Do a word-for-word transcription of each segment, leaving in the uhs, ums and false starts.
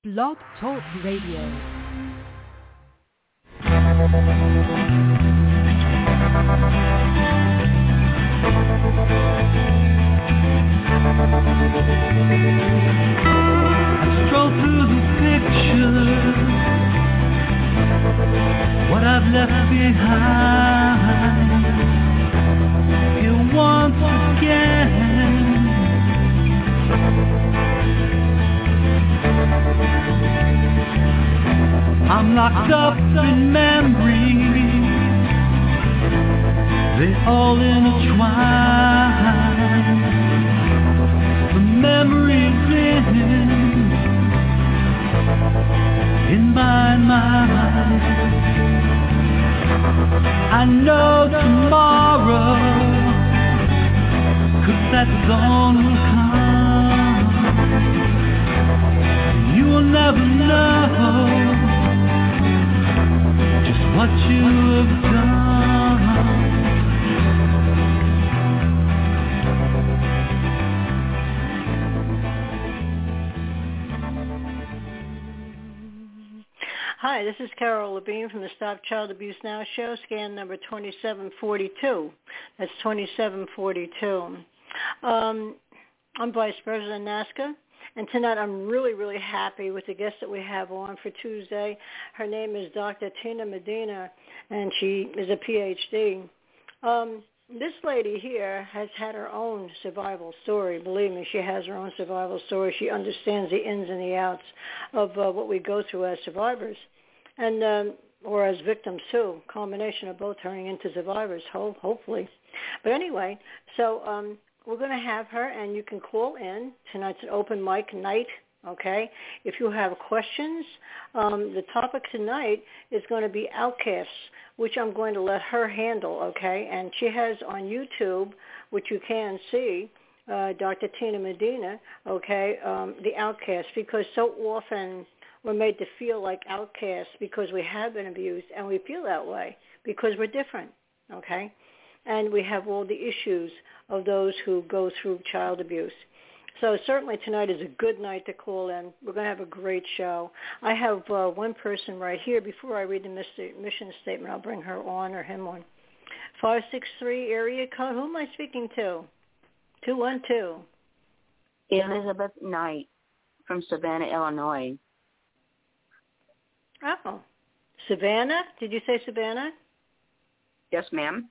Blog Talk Radio. Stroll through the pictures, what I've left behind. Here once again, I'm locked up in memories, they all intertwine. The memories in in my mind. I know tomorrow, 'cause that dawn will come. You will never know just what you have done. Hi, this is Carol Levine from the Stop Child Abuse Now show, scan number twenty-seven forty-two. That's twenty-seven forty-two. Um, I'm Vice President NAASCA, and tonight I'm really, really happy with the guest that we have on for Tuesday. Her name is Doctor Tina Medina, and she is a P H D. Um, this lady here has had her own survival story. Believe me, she has her own survival story. She understands the ins and the outs of uh, what we go through as survivors, and um, or as victims too. Combination of both turning into survivors, ho- hopefully. But anyway, so um, we're going to have her, and you can call in. Tonight's an open mic night. Okay, if you have questions, um, the topic tonight is going to be outcasts, which I'm going to let her handle, okay? And she has on YouTube, which you can see, uh, Doctor Tina Medina, okay, um, the outcasts, because so often we're made to feel like outcasts because we have been abused, and we feel that way because we're different, okay? And we have all the issues of those who go through child abuse. So certainly tonight is a good night to call in. We're going to have a great show. I have uh, one person right here. Before I read the mission statement, I'll bring her on or him on. five six three area code. Who am I speaking to? two one two. Elizabeth Knight from Savannah, Illinois. Oh, Savannah? Did you say Savannah? Yes, ma'am.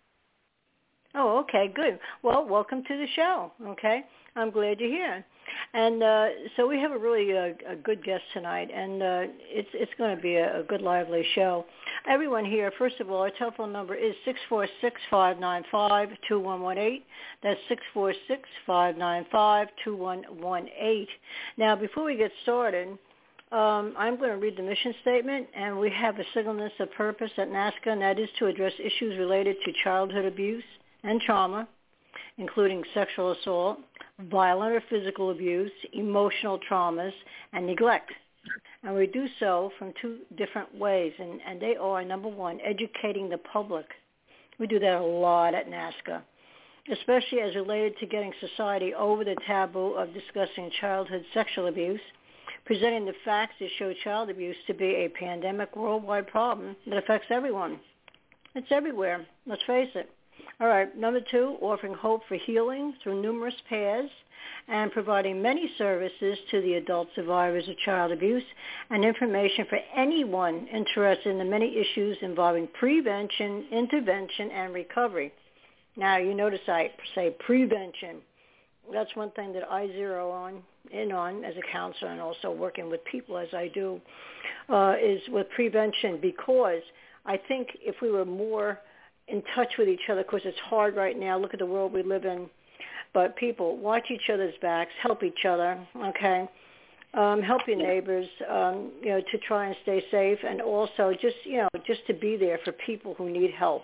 Oh, okay, good. Well, welcome to the show, okay? I'm glad you're here. And uh, so we have a really uh, a good guest tonight, and uh, it's it's going to be a, a good, lively show. Everyone here, first of all, our telephone number is six four six, five nine five, two one one eight. That's six four six, five nine five, two one one eight. Now, before we get started, um, I'm going to read the mission statement, and we have a singleness of purpose at NAASCA, and that is to address issues related to childhood abuse and trauma, including sexual assault, violent or physical abuse, emotional traumas, and neglect. And we do so from two different ways, and, and they are, number one, educating the public. We do that a lot at NAASCA, especially as related to getting society over the taboo of discussing childhood sexual abuse, presenting the facts that show child abuse to be a pandemic worldwide problem that affects everyone. It's everywhere, let's face it. All right, number two, offering hope for healing through numerous paths and providing many services to the adult survivors of child abuse and information for anyone interested in the many issues involving prevention, intervention, and recovery. Now, you notice I say prevention. That's one thing that I zero on in on as a counselor and also working with people as I do, uh, is with prevention, because I think if we were more in touch with each other, because it's hard right now. Look at the world we live in. But people, watch each other's backs, help each other, okay? Um, help your neighbors, um, you know, to try and stay safe, and also just, you know, just to be there for people who need help.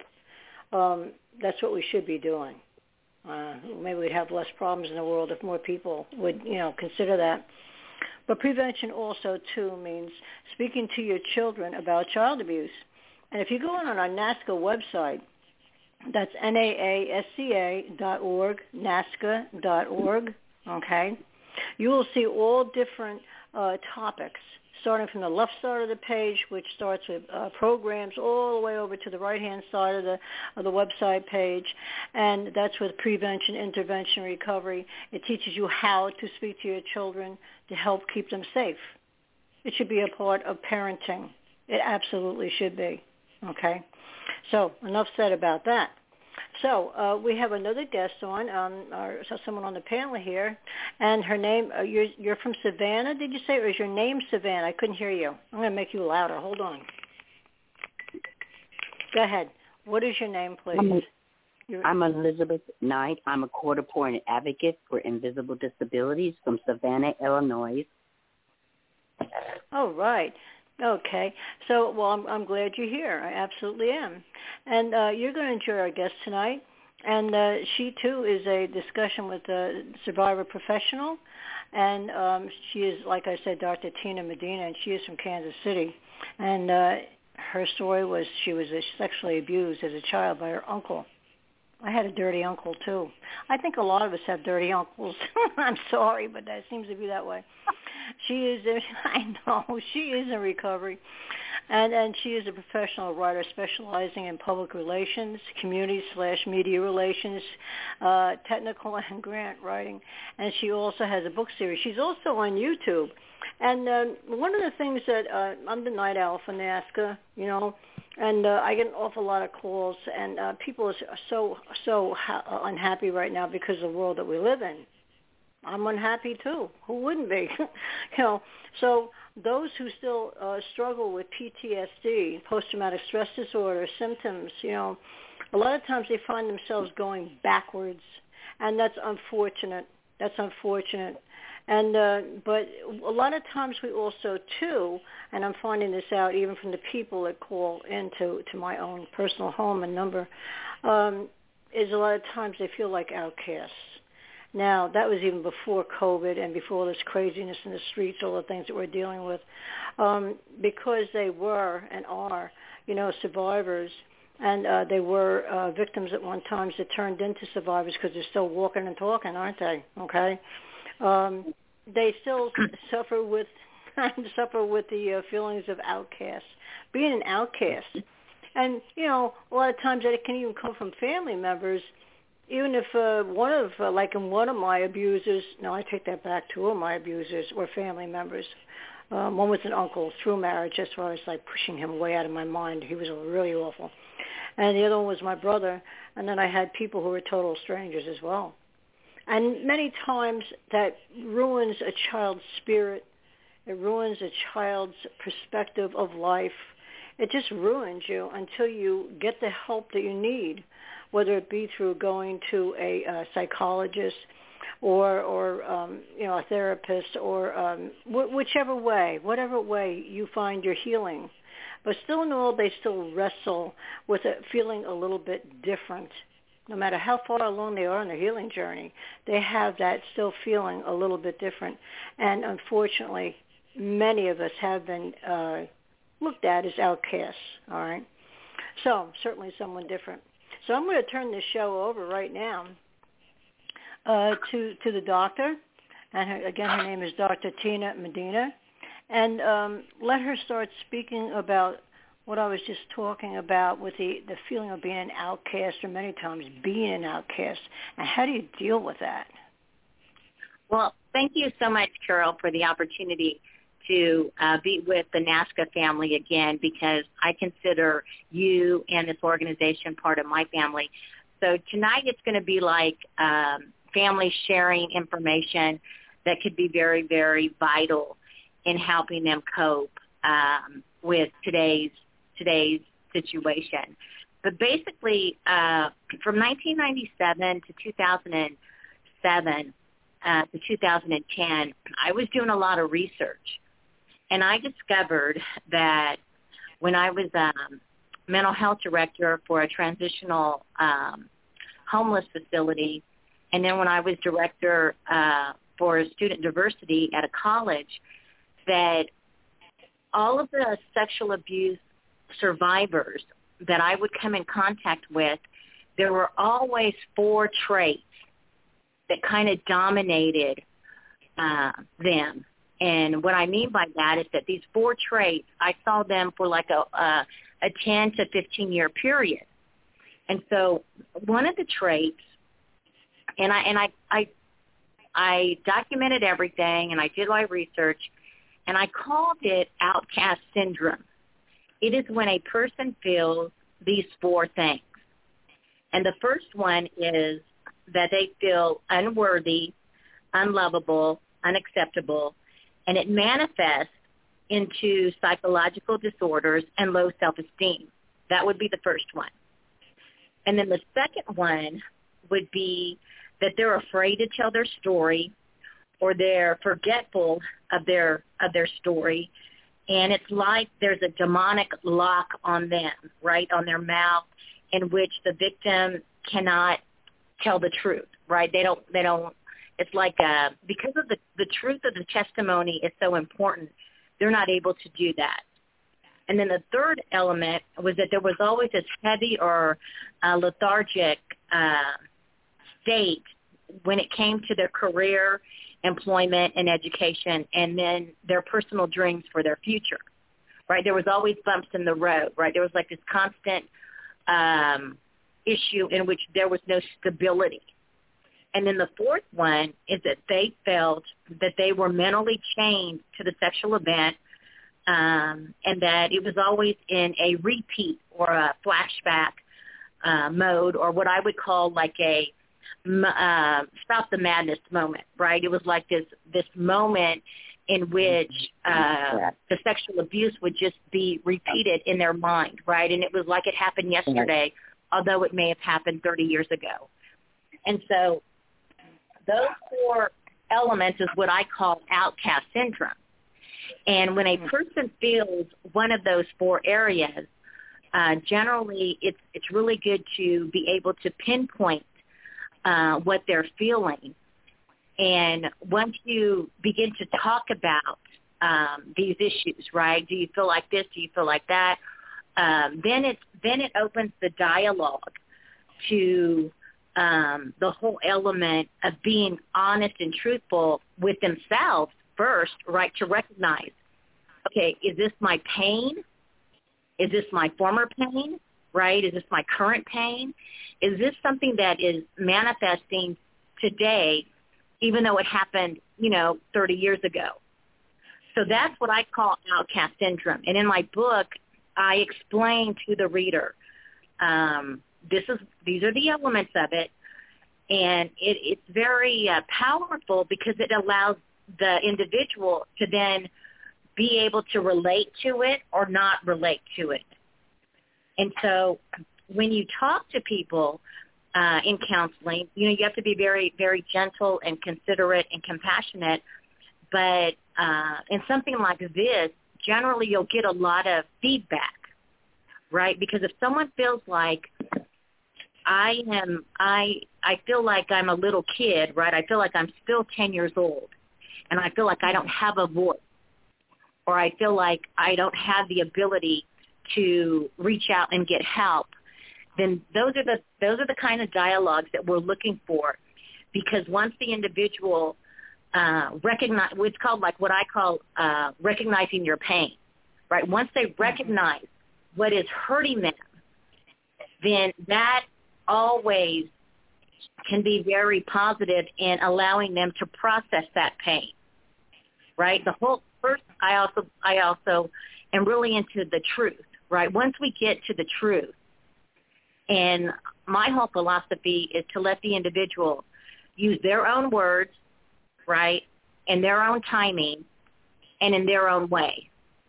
Um, that's what we should be doing. Uh, maybe we'd have less problems in the world if more people would, you know, consider that. But prevention also, too, means speaking to your children about child abuse. And if you go on our NAASCA website, that's N A A S C A dot org, NAASCA dot org, okay? You will see all different uh, topics, starting from the left side of the page, which starts with uh, programs, all the way over to the right-hand side of the of the website page, and that's with prevention, intervention, recovery. It teaches you how to speak to your children to help keep them safe. It should be a part of parenting. It absolutely should be. Okay? So enough said about that. So uh, we have another guest on, um, or someone on the panel here, and her name, uh, you're, you're from Savannah, did you say, or is your name Savannah? I couldn't hear you. I'm going to make you louder. Hold on. Go ahead. What is your name, please? I'm, I'm Elizabeth Knight. I'm a court-appointed advocate for invisible disabilities from Savannah, Illinois. Oh, right. Okay. So, well, I'm, I'm glad you're here. I absolutely am. And uh, you're going to enjoy our guest tonight. And uh, she, too, is a discussion with a survivor professional. And um, she is, like I said, Doctor Tina Medina, and she is from Kansas City. And uh, her story was she was sexually abused as a child by her uncle. I had a dirty uncle, too. I think a lot of us have dirty uncles. I'm sorry, but that seems to be that way. She is, in, I know, she is in recovery. And and she is a professional writer specializing in public relations, community slash media relations, uh, technical and grant writing. And she also has a book series. She's also on YouTube. And uh, one of the things that, uh, I'm the night owl for NAASCA, you know, and uh, I get an awful lot of calls, and uh, people are so, so ha- unhappy right now because of the world that we live in. I'm unhappy too. Who wouldn't be? you know, so those who still uh, struggle with P T S D, post-traumatic stress disorder symptoms, you know, a lot of times they find themselves going backwards, and that's unfortunate. That's unfortunate. And uh, but a lot of times we also too, and I'm finding this out even from the people that call into to my own personal home and number, um, is a lot of times they feel like outcasts. Now, that was even before COVID and before all this craziness in the streets, all the things that we're dealing with, um, because they were and are, you know, survivors, and uh, they were uh, victims at one time that turned into survivors because they're still walking and talking, aren't they? Okay, um, they still suffer with suffer with the uh, feelings of outcast, being an outcast, and you know, a lot of times that it can even come from family members. Even if uh, one of, uh, like in one of my abusers, no, I take that back, two of my abusers were family members. Um, one was an uncle through marriage, as far as like pushing him way out of my mind. He was really awful. And the other one was my brother. And then I had people who were total strangers as well. And many times that ruins a child's spirit. It ruins a child's perspective of life. It just ruins you until you get the help that you need, whether it be through going to a uh, psychologist or, or um, you know, a therapist, or um, wh- whichever way, whatever way you find your healing. But still in all, they still wrestle with it feeling a little bit different. No matter how far along they are on their healing journey, they have that still feeling a little bit different. And unfortunately, many of us have been uh, looked at as outcasts, all right? So certainly someone different. So I'm going to turn this show over right now uh, to to the doctor, and her, again, her name is Doctor Tina Medina, and um, let her start speaking about what I was just talking about with the, the feeling of being an outcast, or many times being an outcast, and how do you deal with that? Well, thank you so much, Carol, for the opportunity to uh, be with the NAASCA family again, because I consider you and this organization part of my family. So tonight it's going to be like um, family sharing information that could be very, very vital in helping them cope um, with today's today's situation. But basically, uh, from nineteen ninety-seven to two thousand seven uh, to two thousand ten, I was doing a lot of research. And I discovered that when I was um, mental health director for a transitional um, homeless facility, and then when I was director uh, for student diversity at a college, that all of the sexual abuse survivors that I would come in contact with, there were always four traits that kind of dominated uh, them. And what I mean by that is that these four traits, I saw them for like a, a, a ten to fifteen year period. And so one of the traits, and I and I, I I documented everything and I did my research, and I called it outcast syndrome. It is when a person feels these four things. And the first one is that they feel unworthy, unlovable, unacceptable, and it manifests into psychological disorders and low self-esteem. That would be the first one. And then the second one would be that they're afraid to tell their story, or they're forgetful of their of their story, and it's like there's a demonic lock on them, right, on their mouth, in which the victim cannot tell the truth, right? They don't they don't. It's like uh, because of the the truth of the testimony is so important, they're not able to do that. And then the third element was that there was always this heavy or uh, lethargic uh, state when it came to their career, employment, and education, and then their personal dreams for their future, right? There was always bumps in the road, right? There was like this constant um, issue in which there was no stability. And then the fourth one is that they felt that they were mentally chained to the sexual event, um, and that it was always in a repeat or a flashback uh, mode, or what I would call like a uh, stop the madness moment, right? It was like this this moment in which uh, the sexual abuse would just be repeated in their mind, right? And it was like it happened yesterday, although it may have happened thirty years ago. And so those four elements is what I call outcast syndrome. And when a person feels one of those four areas, uh, generally it's it's really good to be able to pinpoint uh, what they're feeling. And once you begin to talk about um, these issues, right? Do you feel like this? Do you feel like that? Um, then it then it opens the dialogue to um, the whole element of being honest and truthful with themselves first, right? To recognize, okay, is this my pain? Is this my former pain? Right? Is this my current pain? Is this something that is manifesting today, even though it happened, you know, thirty years ago? So that's what I call outcast syndrome. And in my book, I explain to the reader, um, this is these are the elements of it, and it, it's very uh, powerful because it allows the individual to then be able to relate to it or not relate to it. And so when you talk to people uh, in counseling, you know, you have to be very, very gentle and considerate and compassionate. But uh, in something like this, generally you'll get a lot of feedback, right? Because if someone feels like I am, I I feel like I'm a little kid, right? I feel like I'm still ten years old, and I feel like I don't have a voice, or I feel like I don't have the ability to reach out and get help, then those are the those are the kind of dialogues that we're looking for. Because once the individual uh, recognize, it's called like what I call uh, recognizing your pain, right? Once they recognize what is hurting them, then that always can be very positive in allowing them to process that pain, right? The whole first, I also I also am really into the truth, right? Once we get to the truth, and my whole philosophy is to let the individual use their own words, right, in their own timing, and in their own way.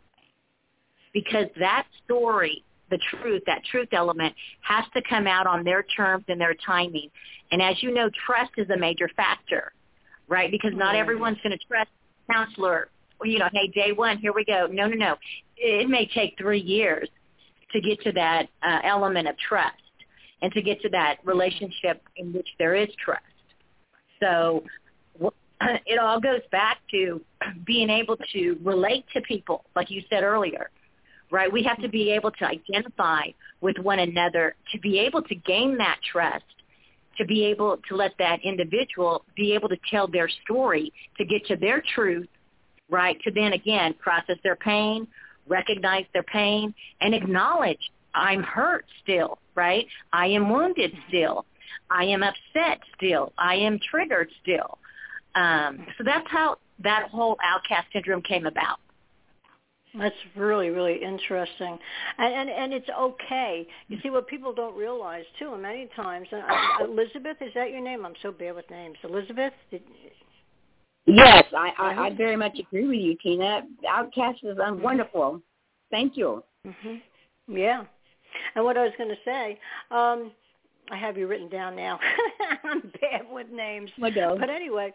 Because that story, the truth, that truth element, has to come out on their terms and their timing. And as you know, trust is a major factor, right? Because not everyone's going to trust a counselor. You know, hey, day one, here we go. No, no, no. It may take three years to get to that uh, element of trust and to get to that relationship in which there is trust. So it all goes back to being able to relate to people, like you said earlier, right? We have to be able to identify with one another to be able to gain that trust to be able to let that individual be able to tell their story, to get to their truth, right, to then, again, process their pain, recognize their pain, and acknowledge, I'm hurt still, right? I am wounded still. I am upset still. I am triggered still. Um, so that's how that whole outcast syndrome came about. That's really, really interesting. And, and and it's okay. You see, what people don't realize, too, many times, and uh, Elizabeth, is that your name? I'm so bad with names. Elizabeth? Did, Yes, I, I, I very much agree with you, Tina. Outcast is um, wonderful. Thank you. Mm-hmm. Yeah. And what I was going to say, um, I have you written down now. I'm bad with names. My God. But anyway,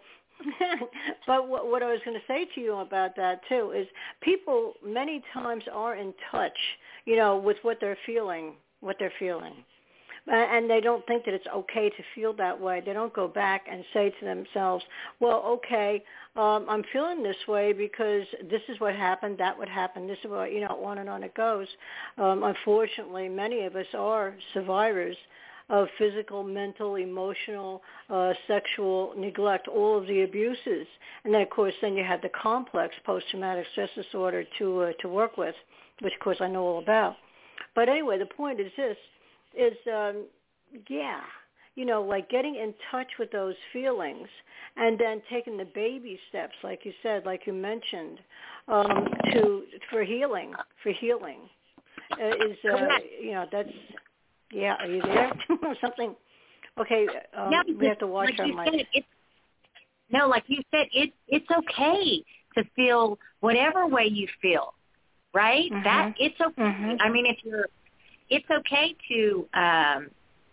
but what, what I was going to say to you about that, too, is people many times are in touch, you know, with what they're feeling, what they're feeling. And they don't think that it's okay to feel that way. They don't go back and say to themselves, well, okay, um, I'm feeling this way because this is what happened, that would happen, this is what, you know, on and on it goes. Um, unfortunately, many of us are survivors of physical, mental, emotional, uh, sexual neglect, all of the abuses. And then, of course, then you have the complex post-traumatic stress disorder to uh, to work with, which, of course, I know all about. But anyway, the point is this, is, um, yeah, you know, like getting in touch with those feelings and then taking the baby steps, like you said, like you mentioned, um, to for healing, for healing uh, is, uh, you know, that's, yeah, are you there? Something, okay, um, yeah, we have to watch like our you mic. said, it's, no, like you said, it, it's okay to feel whatever way you feel, right? Mm-hmm. That it's okay. Mm-hmm. I mean, if you're, it's okay to um,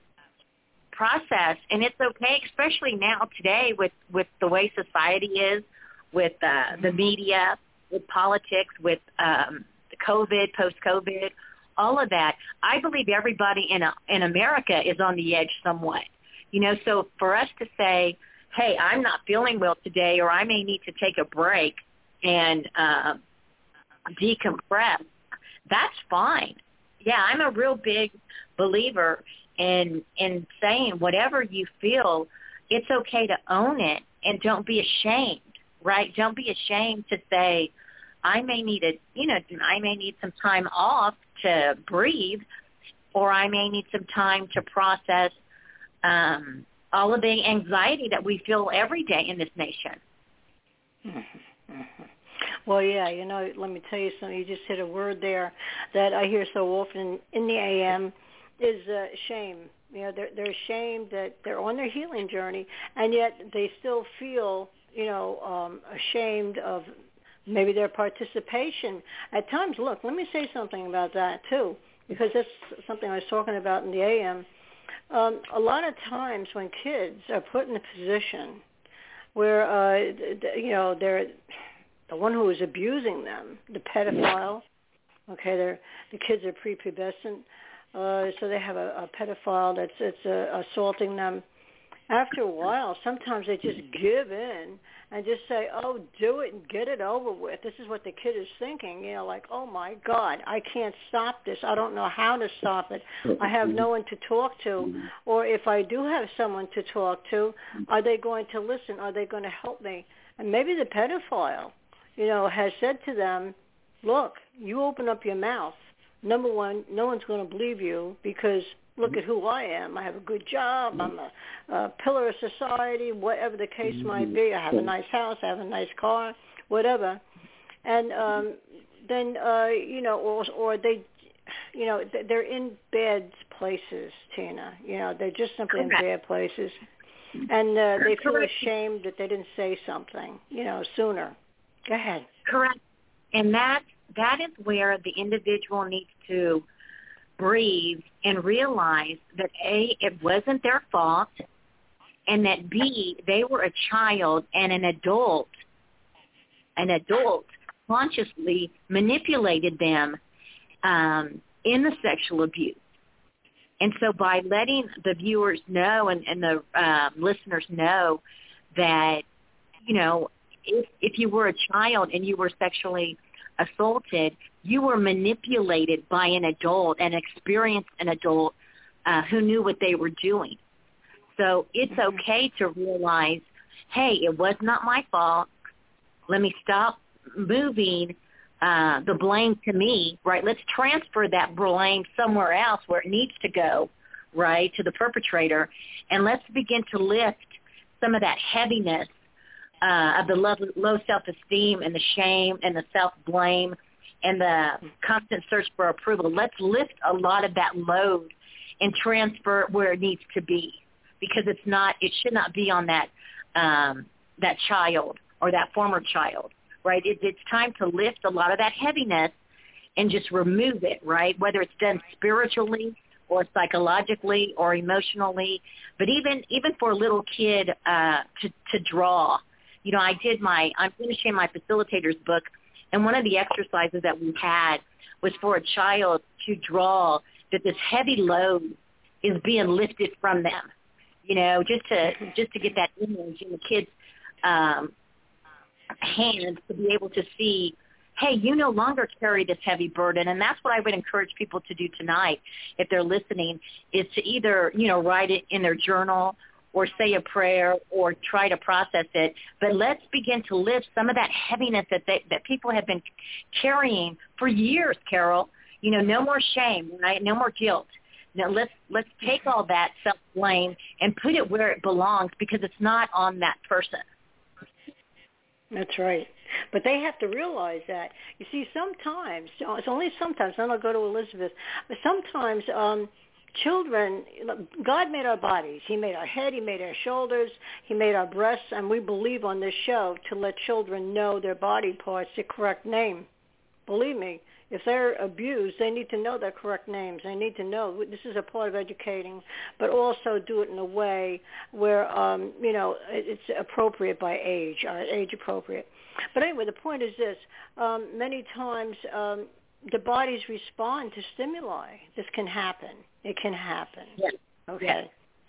process, and it's okay, especially now today with, with the way society is, with uh, the media, with politics, with um, the COVID, post-COVID, all of that. I believe everybody in a, in America is on the edge somewhat. You know, so for us to say, hey, I'm not feeling well today, or I may need to take a break and uh, decompress, that's fine. Yeah, I'm a real big believer in in saying whatever you feel, it's okay to own it, and don't be ashamed, right? Don't be ashamed to say, I may need a, you know, I may need some time off to breathe, or I may need some time to process um, all of the anxiety that we feel every day in this nation. Mm-hmm. Mm-hmm. Well, yeah, you know, let me tell you something. You just hit a word there that I hear so often in the A M is uh, shame. You know, they're, they're ashamed that they're on their healing journey, and yet they still feel, you know, um, ashamed of maybe their participation. At times, look, let me say something about that, too, because that's something I was talking about in the A M. Um, a lot of times when kids are put in a position where, uh, you know, they're the one who is abusing them, the pedophile, okay, they're, the kids are prepubescent, uh, so they have a, a pedophile that's, that's uh, assaulting them. After a while, sometimes they just give in and just say, oh, do it and get it over with. This is what the kid is thinking, you know, like, oh, my God, I can't stop this. I don't know how to stop it. I have no one to talk to. Or if I do have someone to talk to, are they going to listen? Are they going to help me? And maybe the pedophile, you know, has said to them, look, you open up your mouth. Number one, no one's going to believe you because look at who I am. I have a good job. I'm a, a pillar of society, whatever the case might be. I have a nice house. I have a nice car, whatever. And um, then, uh, you know, or, or they, you know, they're in bad places, Tina. You know, they're just simply in bad places. And uh, they feel ashamed that they didn't say something, you know, sooner. Go ahead. Correct. And that that is where the individual needs to breathe and realize that A, it wasn't their fault, and that B, they were a child and an adult, an adult consciously manipulated them um, in the sexual abuse. And so by letting the viewers know and, and the um, listeners know that, you know, if, if you were a child and you were sexually assaulted, you were manipulated by an adult, an experienced an adult uh, who knew what they were doing. So it's Mm-hmm. okay to realize, hey, it was not my fault. Let me stop moving uh, the blame to me, right? Let's transfer that blame somewhere else where it needs to go, right, to the perpetrator, and let's begin to lift some of that heaviness uh, of the low, low self-esteem and the shame and the self-blame and the constant search for approval. Let's lift a lot of that load and transfer it where it needs to be, because it's not, it should not be on that um, that child or that former child, right? It, it's time to lift a lot of that heaviness and just remove it, right? Whether it's done spiritually or psychologically or emotionally, but even even for a little kid uh, to to draw. You know, I did my, I'm finishing my facilitator's book, and one of the exercises that we had was for a child to draw that this heavy load is being lifted from them. You know, just to just to get that image in the kid's um, hands to be able to see, hey, you no longer carry this heavy burden. And that's what I would encourage people to do tonight, if they're listening, is to either, you know, write it in their journal or say a prayer or try to process it. But let's begin to lift some of that heaviness that they, that people have been carrying for years, Carol. You know, no more shame, right? No more guilt. Now let's let's take all that self-blame and put it where it belongs, because it's not on that person. That's right. But they have to realize that. You see, sometimes, it's only sometimes, then I'll go to Elizabeth, but sometimes um, children, God made our bodies. He made our head, he made our shoulders, he made our breasts, and we believe on this show to let children know their body parts, the correct name. Believe me, if they're abused, they need to know their correct names. They need to know this is a part of educating, but also do it in a way where, um, you know, it's appropriate by age, or age appropriate. But anyway, the point is this. Um, many times um, the bodies respond to stimuli. This can happen. It can happen. Yes. Okay. Yes.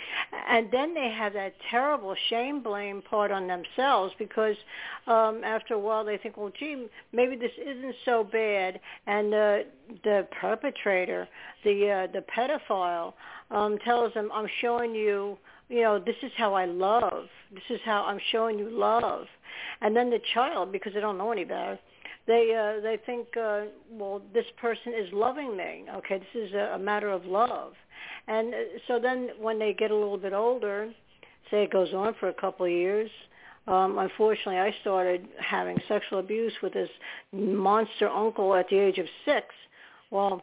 And then they have that terrible shame blame part on themselves, because um, after a while they think, well, gee, maybe this isn't so bad. And uh, the perpetrator, the uh, the pedophile, um, tells them, I'm showing you, you know, this is how I love. This is how I'm showing you love. And then the child, because they don't know any better, they uh, they think, uh, well, this person is loving me. Okay, this is a, a matter of love. And so then when they get a little bit older, say it goes on for a couple of years, um, unfortunately I started having sexual abuse with this monster uncle at the age of six. Well,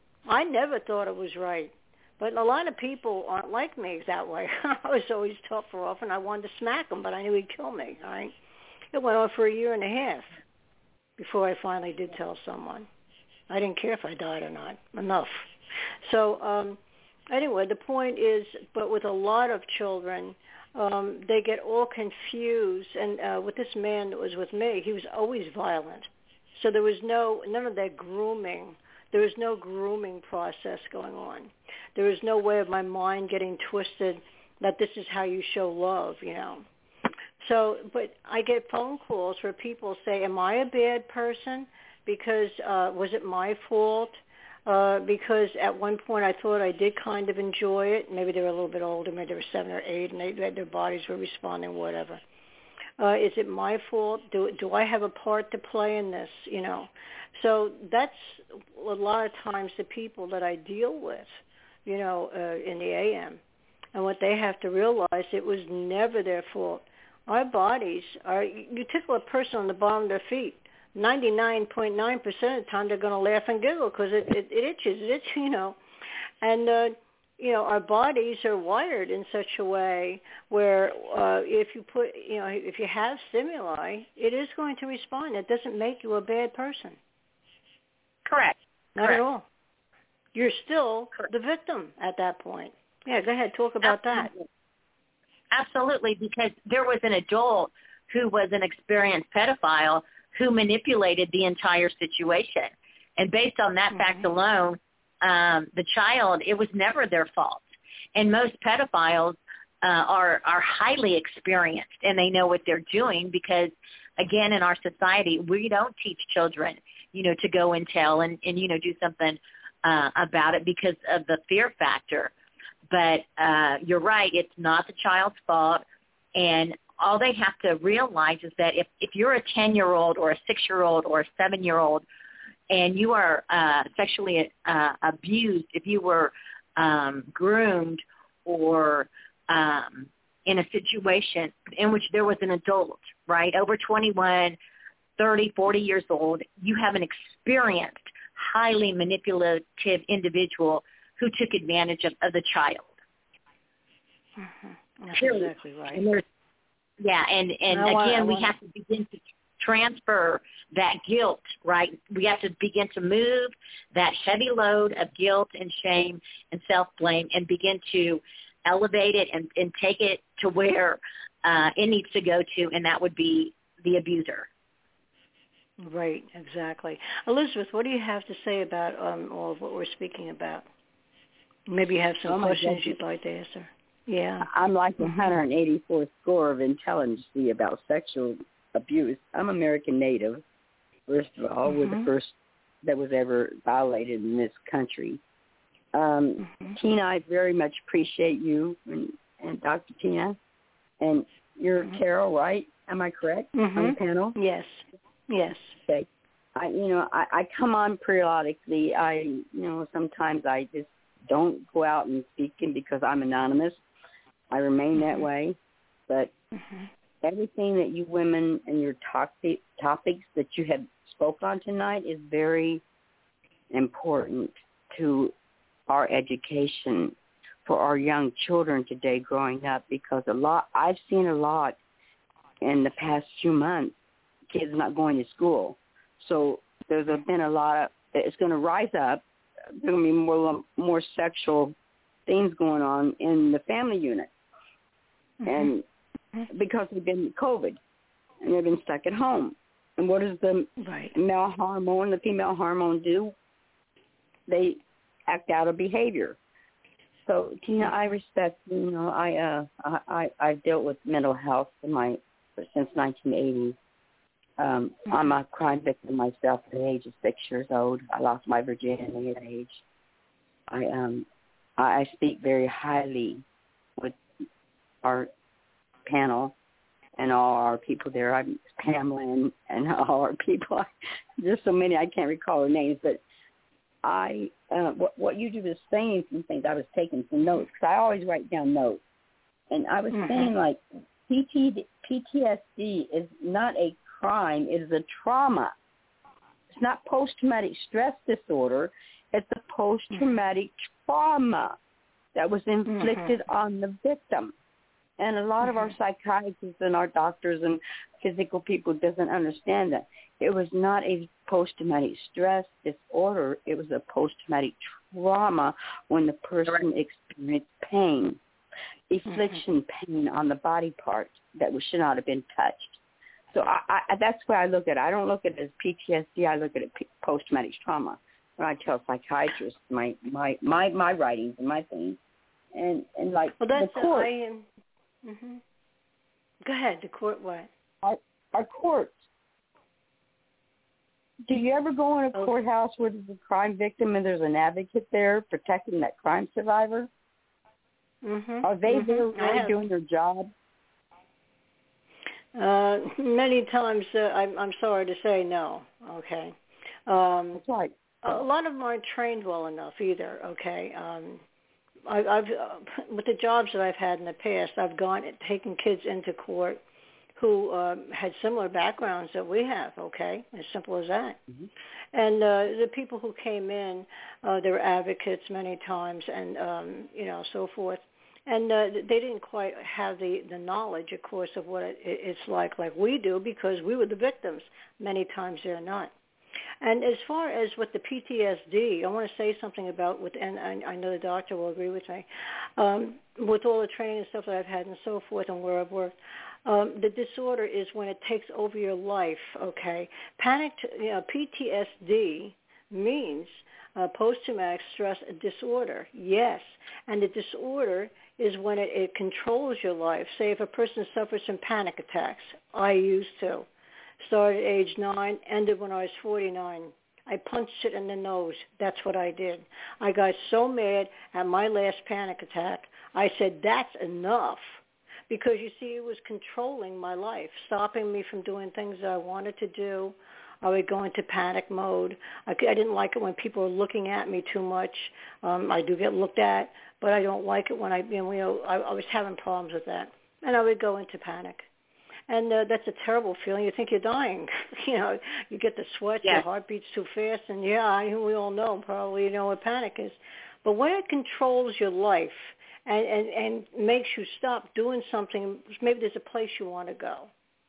I never thought it was right. But a lot of people aren't like me that way. I was always tough or off, and I wanted to smack him, but I knew he'd kill me. All right? It went on for a year and a half before I finally did tell someone. I didn't care if I died or not. Enough. So um, anyway, the point is, but with a lot of children, um, they get all confused. And uh, with this man that was with me, he was always violent. So there was no, none of that grooming. There was no grooming process going on. There was no way of my mind getting twisted that this is how you show love, you know. So, but I get phone calls where people say, am I a bad person? Because uh, was it my fault? Uh, because at one point I thought I did kind of enjoy it. Maybe they were a little bit older, maybe they were seven or eight, and they, their bodies were responding, whatever. Uh, is it my fault? Do, do I have a part to play in this, you know? So that's a lot of times the people that I deal with, you know, uh, in the A M. And what they have to realize, it was never their fault. Our bodies are, you tickle a person on the bottom of their feet, ninety-nine point nine percent of the time they're going to laugh and giggle because it, it, it itches, it itches, you know. And, uh, you know, our bodies are wired in such a way where uh, if you put, you know, if you have stimuli, it is going to respond. It doesn't make you a bad person. Correct. Not Correct. at all. You're still Correct. the victim at that point. Yeah, go ahead. Talk about Absolutely. that. Absolutely, because there was an adult who was an experienced pedophile who manipulated the entire situation. And based on that mm-hmm. fact alone, um, the child, it was never their fault. And most pedophiles uh, are, are highly experienced, and they know what they're doing because, again, in our society, we don't teach children, you know, to go and tell and, and you know, do something uh, about it because of the fear factor. But uh, you're right, it's not the child's fault. And all they have to realize is that if, if you're a ten-year-old or a six-year-old or a seven-year-old and you are uh, sexually uh, abused, if you were um, groomed or um, in a situation in which there was an adult, right, over twenty-one, thirty, forty years old, you have an experienced, highly manipulative individual who took advantage of, of the child. Mm-hmm. That's exactly right. And there's, yeah, and, and I again, want, I we want... have to begin to transfer that guilt, right? We have to begin to move that heavy load of guilt and shame and self-blame and begin to elevate it and, and take it to where uh, it needs to go to, and that would be the abuser. Right, exactly. Elizabeth, what do you have to say about um, all of what we're speaking about? Maybe you have some oh questions you'd like to answer. Yeah. I'm like mm-hmm. one hundred eighty-fourth score of intelligence about sexual abuse. I'm American Native, first of all. Mm-hmm. We're the first that was ever violated in this country. Um, mm-hmm. Tina, I very much appreciate you and, and Doctor Tina. And you're mm-hmm. Carol, right? Am I correct mm-hmm. on the panel? Yes. Yes. Okay. I, you know, I, I come on periodically. I, you know, sometimes I just don't go out and speak in because I'm anonymous. I remain that way. But mm-hmm. everything that you women and your topic, topics that you have spoke on tonight is very important to our education for our young children today growing up, because a lot I've seen a lot in the past few months, kids not going to school. So there's been a lot of, it's going to rise up. There's going to be more more sexual things going on in the family unit. Mm-hmm. And because they've been COVID and they've been stuck at home. And what does the right. male hormone, the female hormone do? They act out of behavior. So, Tina, I respect, you know, I, uh, I, I, I've dealt with mental health in my, since nineteen eighty. Um, mm-hmm. I'm a crime victim myself at the age of six years old. I lost my virginity at that age. I, um, I speak very highly with our panel and all our people there. I'm Pamela and, and all our people. There's so many I can't recall their names, but I uh, what, what you do is saying some things. I was taking some notes because I always write down notes, and I was mm-hmm. saying like P T, P T S D is not a crime; it is a trauma. It's not post-traumatic stress disorder; it's a post-traumatic mm-hmm. trauma that was inflicted mm-hmm. on the victim. And a lot mm-hmm. of our psychiatrists and our doctors and physical people doesn't understand that. It was not a post-traumatic stress disorder. It was a post-traumatic trauma when the person experienced pain, affliction, mm-hmm. pain on the body parts that should not have been touched. So I, I, that's where I look at it. I don't look at it as P T S D. I look at it as post-traumatic trauma. When I tell psychiatrists my, my, my, my writings and my things. And, and like well, that's the court. A, I, um, mm-hmm. Go ahead. The court what? Our, our courts. Do you ever go in a oh. courthouse where there's a crime victim and there's an advocate there protecting that crime survivor? Mm-hmm. Are they mm-hmm. there really doing their job? Uh, many times, uh, I'm, I'm sorry to say no. Okay. Um, That's right. A lot of them aren't trained well enough either. Okay. Um, I, I've uh, with the jobs that I've had in the past, I've gone and taken kids into court who uh, had similar backgrounds that we have, okay, as simple as that. Mm-hmm. And uh, the people who came in, uh, they were advocates many times and, um, you know, so forth. And uh, they didn't quite have the, the knowledge, of course, of what it, it's like, like we do, because we were the victims. Many times they're not. And as far as with the P T S D, I want to say something about, with, and I, I know the doctor will agree with me, um, with all the training and stuff that I've had and so forth and where I've worked, um, the disorder is when it takes over your life, okay? Panic, you know, P T S D means uh, post-traumatic stress disorder, yes. And the disorder is when it, it controls your life. Say if a person suffers from panic attacks, I used to. Started at age nine, ended when I was forty-nine. I punched it in the nose. That's what I did. I got so mad at my last panic attack. I said, that's enough. Because, you see, it was controlling my life, stopping me from doing things that I wanted to do. I would go into panic mode. I, I didn't like it when people were looking at me too much. Um, I do get looked at, but I don't like it when I, you know, you know I, I was having problems with that. And I would go into panic. And uh, that's a terrible feeling. You think you're dying. you know, you get the sweats, yes. your heart beats too fast, and yeah, I, we all know probably you know what panic is. But when it controls your life and, and, and makes you stop doing something, maybe there's a place you want to go,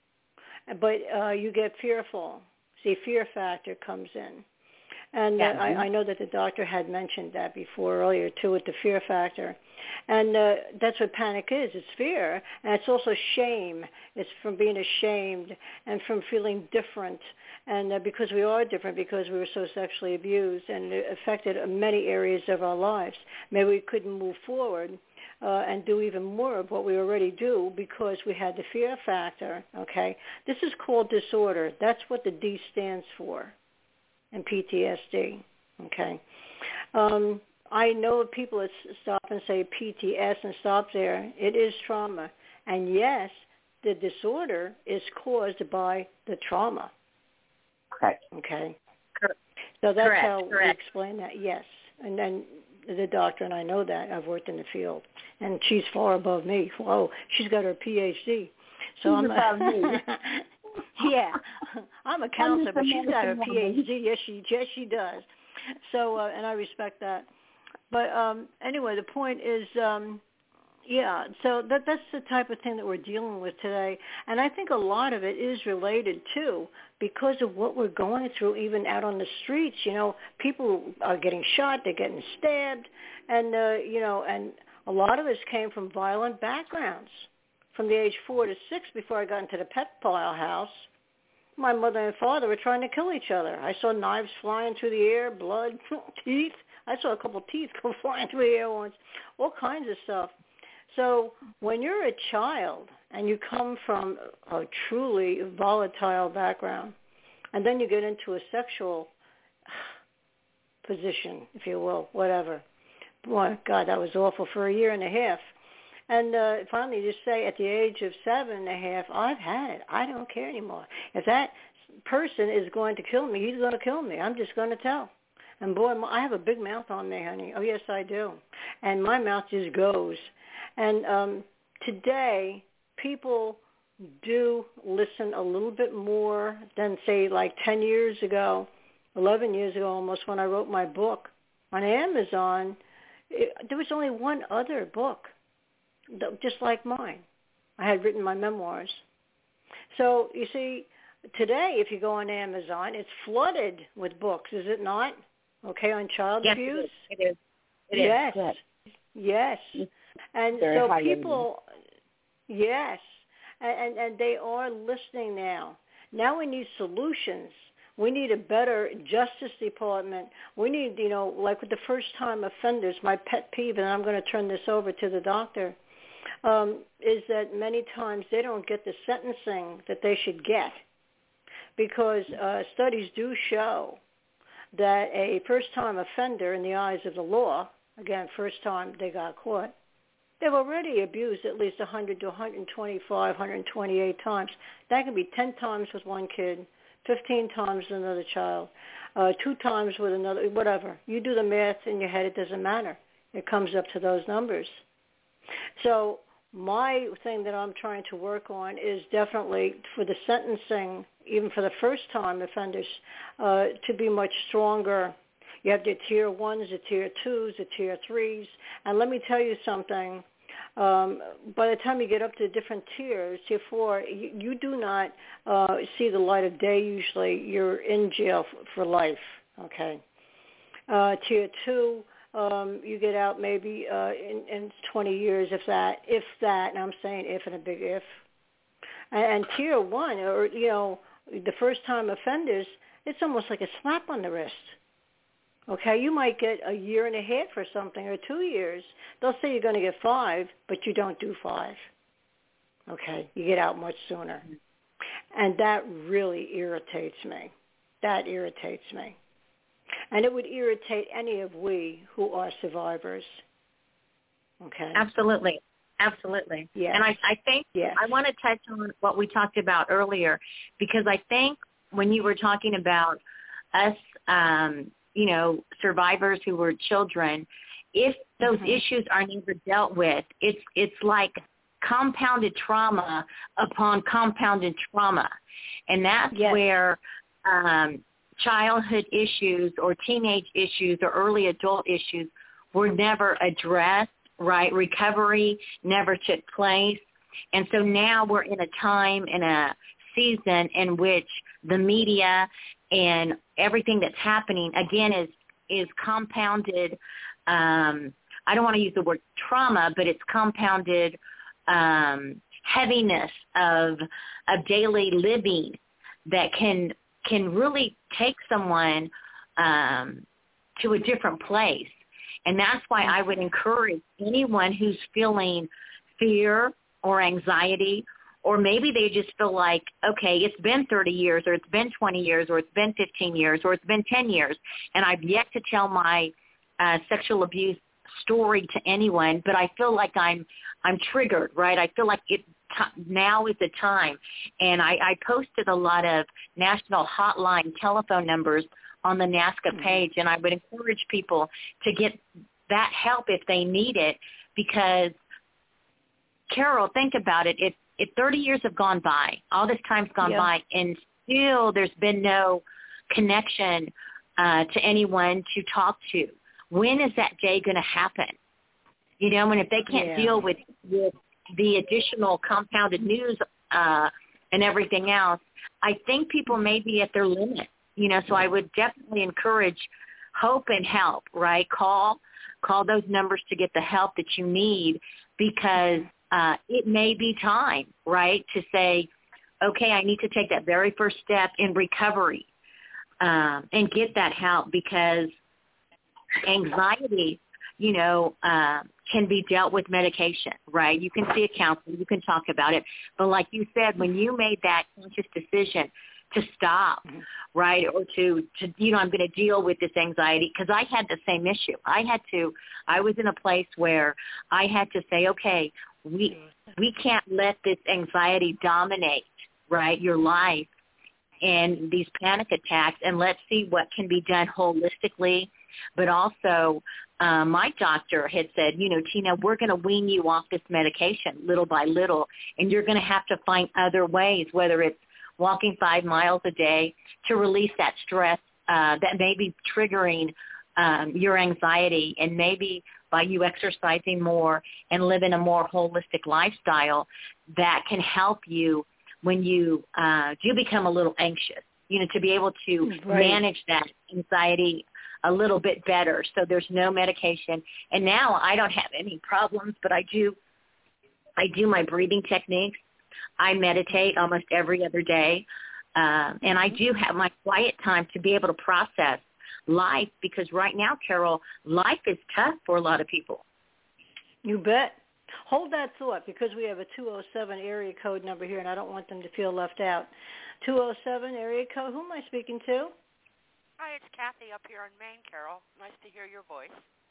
but uh, you get fearful. See, fear factor comes in. And uh, I, I know that the doctor had mentioned that before earlier, too, with the fear factor. And uh, that's what panic is. It's fear. And it's also shame. It's from being ashamed and from feeling different. And uh, because we are different, because we were so sexually abused, and it affected many areas of our lives. Maybe we couldn't move forward uh, and do even more of what we already do because we had the fear factor, okay? This is called disorder. That's what the D stands for. And P T S D, okay? Um, I know people that stop and say P T S and stop there. It is trauma. And yes, the disorder is caused by the trauma. Correct. Okay? Correct. So that's Correct. how Correct. we explain that, yes. And then the doctor, and I know that. I've worked in the field. And she's far above me. Whoa, she's got her P H D. So she's I'm above me. Yeah, I'm a counselor, but she's got her P H D. Yes, she yes she does. So, uh, and I respect that. But um, anyway, the point is, um, yeah. So that that's the type of thing that we're dealing with today, and I think a lot of it is related too because of what we're going through, even out on the streets. You know, people are getting shot, they're getting stabbed, and uh, you know, and a lot of us came from violent backgrounds. From the age four to six, before I got into the pet pile house, my mother and father were trying to kill each other. I saw knives flying through the air, blood, teeth. I saw a couple of teeth go flying through the air once, all kinds of stuff. So when you're a child and you come from a truly volatile background, and then you get into a sexual position, if you will, whatever. Boy, God, that was awful for a year and a half. And uh, finally, just say at the age of seven and a half, I've had it. I don't care anymore. If that person is going to kill me, he's going to kill me. I'm just going to tell. And boy, I have a big mouth on me, honey. Oh, yes, I do. And my mouth just goes. And um, today, people do listen a little bit more than, say, like ten years ago, eleven years ago almost, when I wrote my book. On Amazon, it, there was only one other book just like mine. I had written my memoirs. So, you see, today, if you go on Amazon, it's flooded with books, is it not? Okay, on child yes, abuse? It is. It is. Yes. Yes. Yes. And Very so high people, yes, and, and, and they are listening now. Now we need solutions. We need a better Justice Department. We need, you know, like with the first-time offenders, my pet peeve, and I'm going to turn this over to the doctor, Um, is that many times they don't get the sentencing that they should get because uh, studies do show that a first-time offender in the eyes of the law, again, first time they got caught, they've already abused at least one hundred to one twenty-five, one twenty-eight times. That can be ten times with one kid, fifteen times with another child, uh, two times with another, whatever. You do the math in your head, it doesn't matter. It comes up to those numbers. So my thing that I'm trying to work on is definitely for the sentencing, even for the first-time offenders, uh, to be much stronger. You have the tier ones, the tier twos, the tier threes. And let me tell you something. Um, by the time you get up to different tiers, tier four, you, you do not uh, see the light of day usually. You're in jail f- for life, okay? Uh, tier two, Um, you get out maybe uh, in, in twenty years, if that, if that, and I'm saying if and a big if. And, and tier one, or, you know, the first-time offenders, it's almost like a slap on the wrist. Okay, you might get a year and a half or something, or two years. They'll say you're going to get five, but you don't do five. Okay, you get out much sooner. And that really irritates me. That irritates me. And it would irritate any of we who are survivors. Okay. Absolutely. Absolutely. Yes. And I, I think yes. I want to touch on what we talked about earlier, because I think when you were talking about us, um, you know, survivors who were children, if those mm-hmm. issues are never dealt with, it's it's like compounded trauma upon compounded trauma. And that's yes. where um, childhood issues or teenage issues or early adult issues were never addressed, right? Recovery never took place. And so now we're in a time, in a season in which the media and everything that's happening, again, is is compounded. Um, I don't want to use the word trauma, but it's compounded um, heaviness of of daily living that can can really take someone um, to a different place. And that's why I would encourage anyone who's feeling fear or anxiety, or maybe they just feel like, okay, it's been thirty years, or it's been twenty years, or it's been fifteen years, or it's been ten years, and I've yet to tell my uh, sexual abuse story to anyone, but I feel like I'm I'm triggered, right? I feel like it t- now is the time. And I, I posted a lot of national hotline telephone numbers on the NAASCA page, and I would encourage people to get that help if they need it, because, Carol, think about it. If, if thirty years have gone by, all this time's gone yep. by, and still there's been no connection uh, to anyone to talk to, when is that day going to happen? You know, and if they can't yeah. deal with, with the additional compounded news uh, and everything else, I think people may be at their limit. You know, so I would definitely encourage hope and help, right? Call, call those numbers to get the help that you need, because uh, it may be time, right, to say, okay, I need to take that very first step in recovery um, and get that help, because anxiety, you know, uh, can be dealt with medication, right? You can see a counselor, you can talk about it. But like you said, when you made that conscious decision to stop, mm-hmm. right, or to, to, you know, I'm going to deal with this anxiety, because I had the same issue. I had to, I was in a place where I had to say, okay, we we can't let this anxiety dominate, right, your life and these panic attacks, and let's see what can be done holistically. But also, uh, my doctor had said, you know, Tina, we're going to wean you off this medication little by little, and you're going to have to find other ways, whether it's walking five miles a day to release that stress uh, that may be triggering um, your anxiety, and maybe by you exercising more and living a more holistic lifestyle, that can help you when you uh, do become a little anxious, you know, to be able to right. manage that anxiety a little bit better. So there's no medication. And now I don't have any problems, but I do, I do my breathing techniques. I meditate almost every other day. Um, and I do have my quiet time to be able to process life, because right now, Carol, life is tough for a lot of people. You bet. Hold that thought, because we have a two oh seven area code number here, and I don't want them to feel left out. two oh seven area code, who am I speaking to? Hi, it's Kathy up here in Maine, Carol. Nice to hear your voice.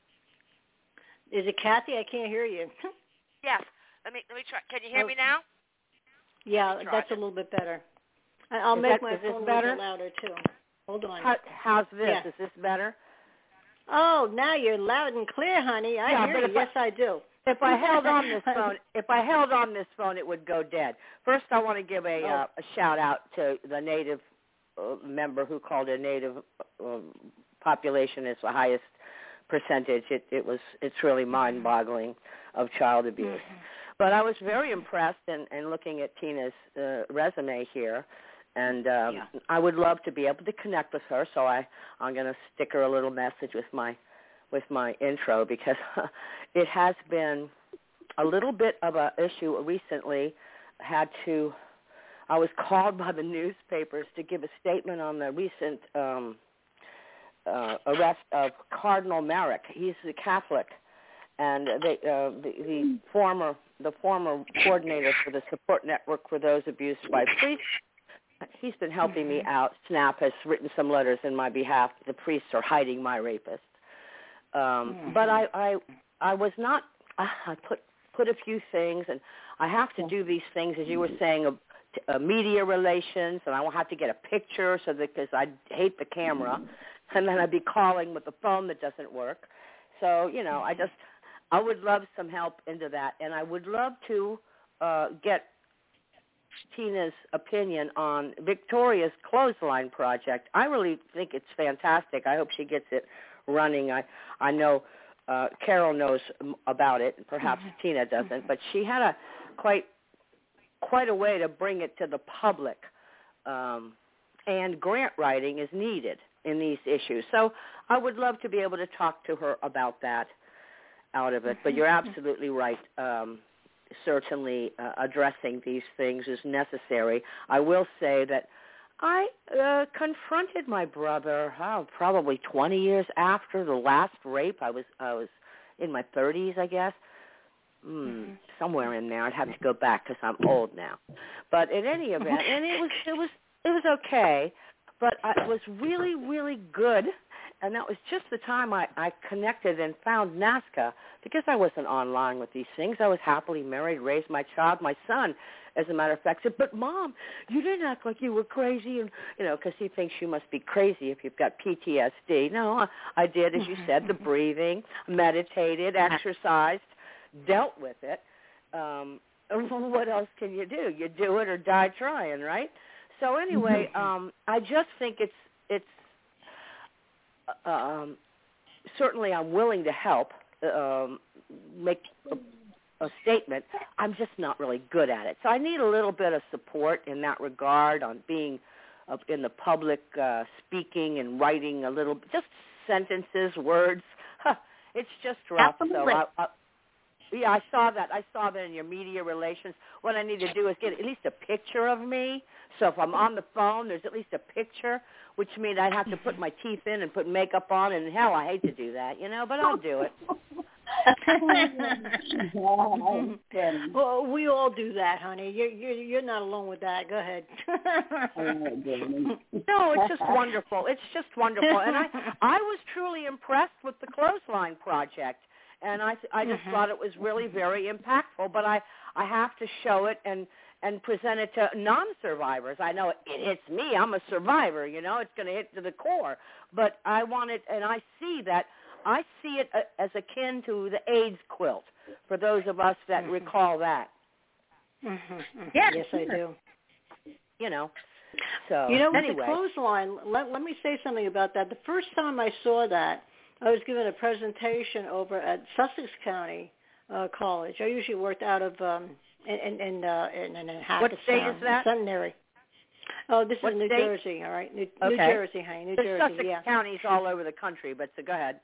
Is it Kathy? I can't hear you. Yes. Let me let me try. Can you hear oh. me now? Yeah, that's a little bit better. I'll is make that, my phone a little louder, too. Hold on. How, how's this? Yeah. Is this better? Oh, now you're loud and clear, honey. I yeah, hear you. Yes, I do. If I held on this phone, if I held on this phone, it would go dead. First, I want to give a, oh. uh, a shout out to the native uh, member who called a native uh, population as the highest percentage. It, it was it's really mind-boggling of child abuse. Mm-hmm. But I was very impressed in, in looking at Tina's uh, resume here, and um, yeah. I would love to be able to connect with her. So I I'm going to stick her a little message with my with my intro, because it has been a little bit of an issue recently. Had to, I was called by the newspapers to give a statement on the recent um, uh, arrest of Cardinal Merrick. He's a Catholic, and they, uh, the, the former the former coordinator for the support network for those abused by priests he's been helping me out. Snap has written some letters in my behalf. The priests are hiding my rapist. Um, mm-hmm. But I, I, I was not. I put put a few things, and I have to do these things, as you were saying, of uh, media relations, and I will have to get a picture so that because I hate the camera, and then I'd be calling with a phone that doesn't work. So you know, I just I would love some help into that, and I would love to uh, get Tina's opinion on Victoria's clothesline project. I really think it's fantastic. I hope she gets it running. I I know uh, Carol knows about it, and perhaps mm-hmm. Tina doesn't, but she had a quite quite a way to bring it to the public. Um, and grant writing is needed in these issues. So I would love to be able to talk to her about that out of it. But you're absolutely right. Um, certainly uh, addressing these things is necessary. I will say that I uh, confronted my brother oh, probably twenty years after the last rape. I was I was in my thirties, I guess. Mm, mm-hmm. Somewhere in there. I'd have to go back because I'm old now. But in any event, and it was it was it was okay. But it was really really good. And that was just the time I, I connected and found NAASCA, because I wasn't online with these things. I was happily married, raised my child. My son, as a matter of fact, said, but, Mom, you didn't act like you were crazy, and you know, because he thinks you must be crazy if you've got P T S D. No, I, I did, as you said, the breathing, meditated, exercised, dealt with it. Um, what else can you do? You do it or die trying, right? So anyway, um, I just think it's it's, Um, certainly I'm willing to help um, make a, a statement. I'm just not really good at it. So I need a little bit of support in that regard on being uh, in the public, uh, speaking and writing a little, just sentences, words. Huh, it's just rough. Absolutely. So I, I, yeah, I saw that. I saw that in your media relations. What I need to do is get at least a picture of me. So if I'm on the phone, there's at least a picture, which means I'd have to put my teeth in and put makeup on. And, hell, I hate to do that, you know, but I'll do it. Well, we all do that, honey. You're, you're, you're not alone with that. Go ahead. No, it's just wonderful. It's just wonderful. And I, I was truly impressed with the Clothesline Project. And I, I just mm-hmm. thought it was really very impactful. But I, I have to show it and, and present it to non-survivors. I know it, it hits me. I'm a survivor, you know. It's going to hit to the core. But I want it, and I see that. I see it as akin to the AIDS quilt, for those of us that mm-hmm. recall that. Mm-hmm. Yes, yes, I do. You know. So You know, with anyway. the clothesline, let, let me say something about that. The first time I saw that, I was given a presentation over at Sussex County uh, College. I usually worked out of um, in in in, uh, in, in Hackettstown. What state is that? Centenary. Oh, this what is New state? Jersey. All right, New, okay. New Jersey, honey. New There's Jersey. Sussex yeah. counties all over the country, but so go ahead.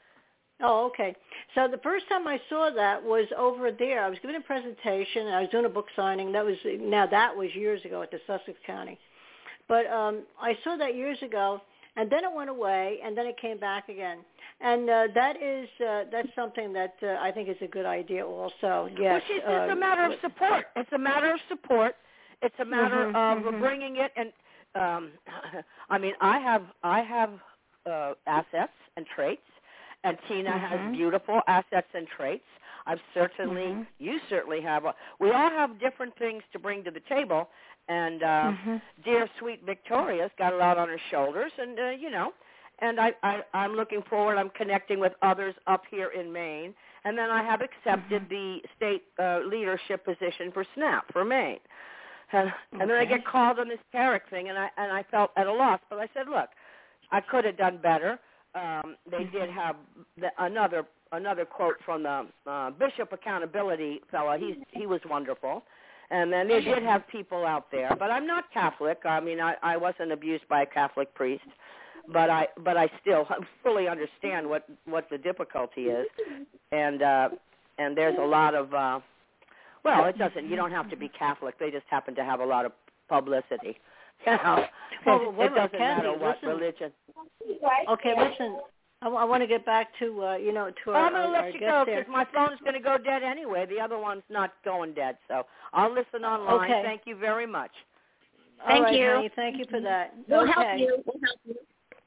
Oh, okay. So the first time I saw that was over there. I was giving a presentation, and I was doing a book signing. That was now that was years ago at the Sussex County, but um, I saw that years ago, and then it went away, and then it came back again. And uh, that is uh, that's something that uh, I think is a good idea also. Yes, Well, it's uh, a matter of support. It's a matter of support. It's a matter mm-hmm, of mm-hmm. bringing it. And um, I mean, I have I have uh, assets and traits, and Tina mm-hmm. has beautiful assets and traits. I've certainly, mm-hmm. you certainly have. We all have different things to bring to the table. And uh, mm-hmm. dear sweet Victoria's got a lot on her shoulders, and uh, you know. And I, I, I'm looking forward. I'm connecting with others up here in Maine. And then I have accepted mm-hmm. the state uh, leadership position for SNAP for Maine. And, and okay. then I get called on this Carrick thing, and I and I felt at a loss. But I said, look, I could have done better. Um, they mm-hmm. did have the, another another quote from the uh, Bishop Accountability fellow. He's, he was wonderful. And then they did have people out there. But I'm not Catholic. I mean, I, I wasn't abused by a Catholic priest. But I, but I still fully understand what, what the difficulty is, and uh, and there's a lot of, uh, well, it doesn't. You don't have to be Catholic. They just happen to have a lot of publicity. You know, well, it, it doesn't Kathy, matter what listen. religion. Okay, listen. I, I want to get back to uh, you know to our. I'm going to let our you guest go there. because my phone's going to go dead anyway. The other one's not going dead, so I'll listen online. Okay. Thank you very much. Thank All right, you. honey. Thank you for that. We'll okay. help you. We'll help you.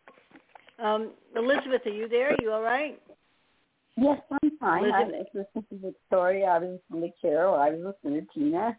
Um, Elizabeth, are you there? Are you all right? Yes, I'm fine. I Elizabeth? was listening to Victoria. I was listening to Carol. I was listening to Tina.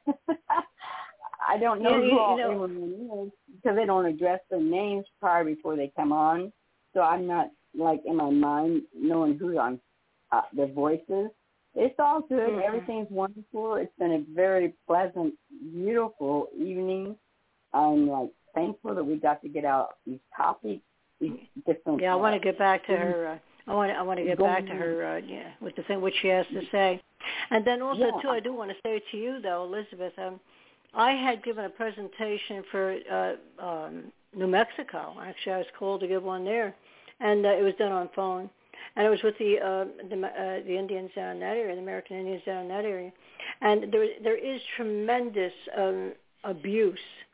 I don't know Yeah, you- who all you know- everyone is because they don't address their names prior before they come on. So I'm not, like, in my mind knowing who on uh, their voices. It's all good. Mhm. Everything's wonderful. It's been a very pleasant, beautiful evening. I'm, like, thankful that we got to get out these topics, these different. Yeah, I want to uh, get back to her. Uh, I want. I want to get Go back to ahead. her. Uh, yeah, with the thing what she has to say, and then also Yeah. too, I do want to say to you though, Elizabeth. Um, I had given a presentation for uh, um, New Mexico. Actually, I was called to give one there, and uh, it was done on phone. And it was with the uh, the, uh, the Indians down in that area, the American Indians down in that area, and there there is tremendous um, abuse.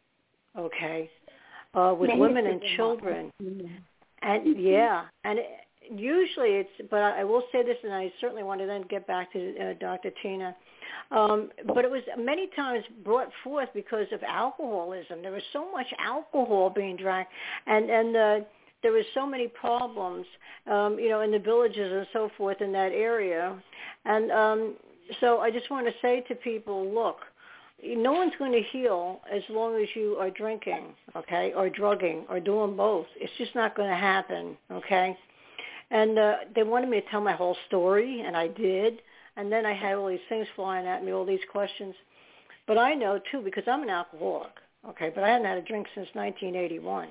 Okay, uh, with Many women and people children. Mm-hmm. And yeah, and it, usually it's, but I, I will say this, and I certainly want to then get back to uh, Doctor Tina. Um, but it was many times brought forth because of alcoholism. There was so much alcohol being drank, and and uh, there was so many problems, um, you know, in the villages and so forth in that area. And um, so I just want to say to people, look, no one's going to heal as long as you are drinking, okay, or drugging, or doing both. It's just not going to happen, okay? And uh, they wanted me to tell my whole story, and I did. And then I had all these things flying at me, all these questions. But I know, too, because I'm an alcoholic, okay, but I hadn't had a drink since nineteen eighty-one.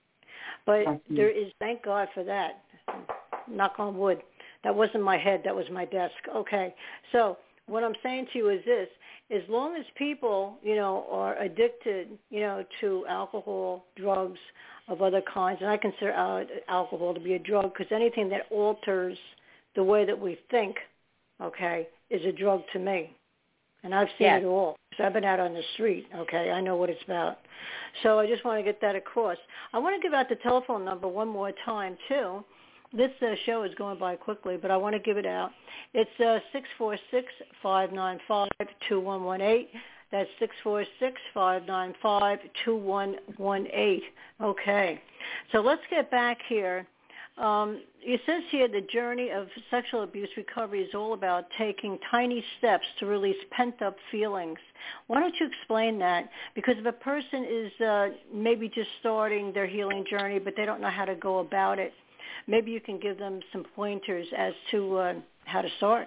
But mm-hmm. there is, thank God for that, knock on wood. That wasn't my head, that was my desk. Okay, so what I'm saying to you is this: as long as people, you know, are addicted, you know, to alcohol, drugs of other kinds, and I consider uh, alcohol to be a drug because anything that alters the way that we think, okay, is a drug to me. And I've seen yes. it all. So I've been out on the street, okay? I know what it's about. So I just want to get that across. I want to give out the telephone number one more time, too. This uh, show is going by quickly, but I want to give it out. It's uh, six four six, five nine five, two one one eight. That's six four six, five nine five, two one one eight. Okay. So let's get back here. Um, it says here the journey of sexual abuse recovery is all about taking tiny steps to release pent-up feelings. Why don't you explain that? Because if a person is uh, maybe just starting their healing journey, but they don't know how to go about it, maybe you can give them some pointers as to uh, how to start.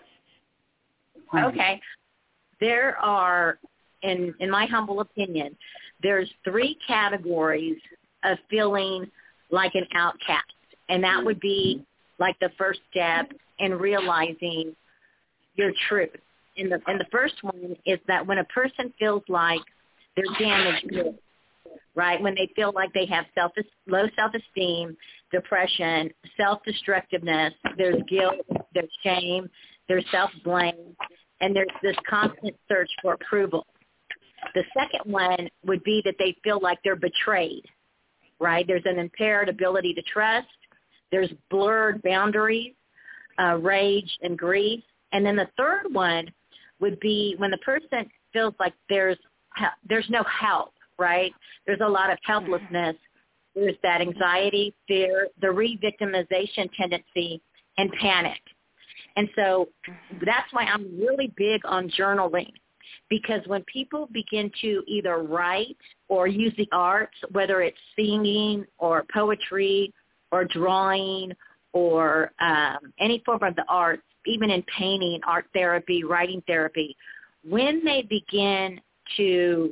Okay. There are, in, in my humble opinion, there's three categories of feeling like an outcast. And that would be like the first step in realizing your truth. And the, and the first one is that when a person feels like they're damaged goods, right, when they feel like they have self low self-esteem, depression, self-destructiveness, there's guilt, there's shame, there's self-blame, and there's this constant search for approval. The second one would be that they feel like they're betrayed, right? There's an impaired ability to trust. There's blurred boundaries, uh, rage, and grief. And then the third one would be when the person feels like there's there's no help, right? There's a lot of helplessness. There's that anxiety, fear, the re-victimization tendency, and panic. And so that's why I'm really big on journaling, because when people begin to either write or use the arts, whether it's singing or poetry or drawing or um, any form of the arts, even in painting, art therapy, writing therapy, when they begin to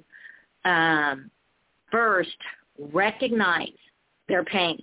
um, first recognize their pain,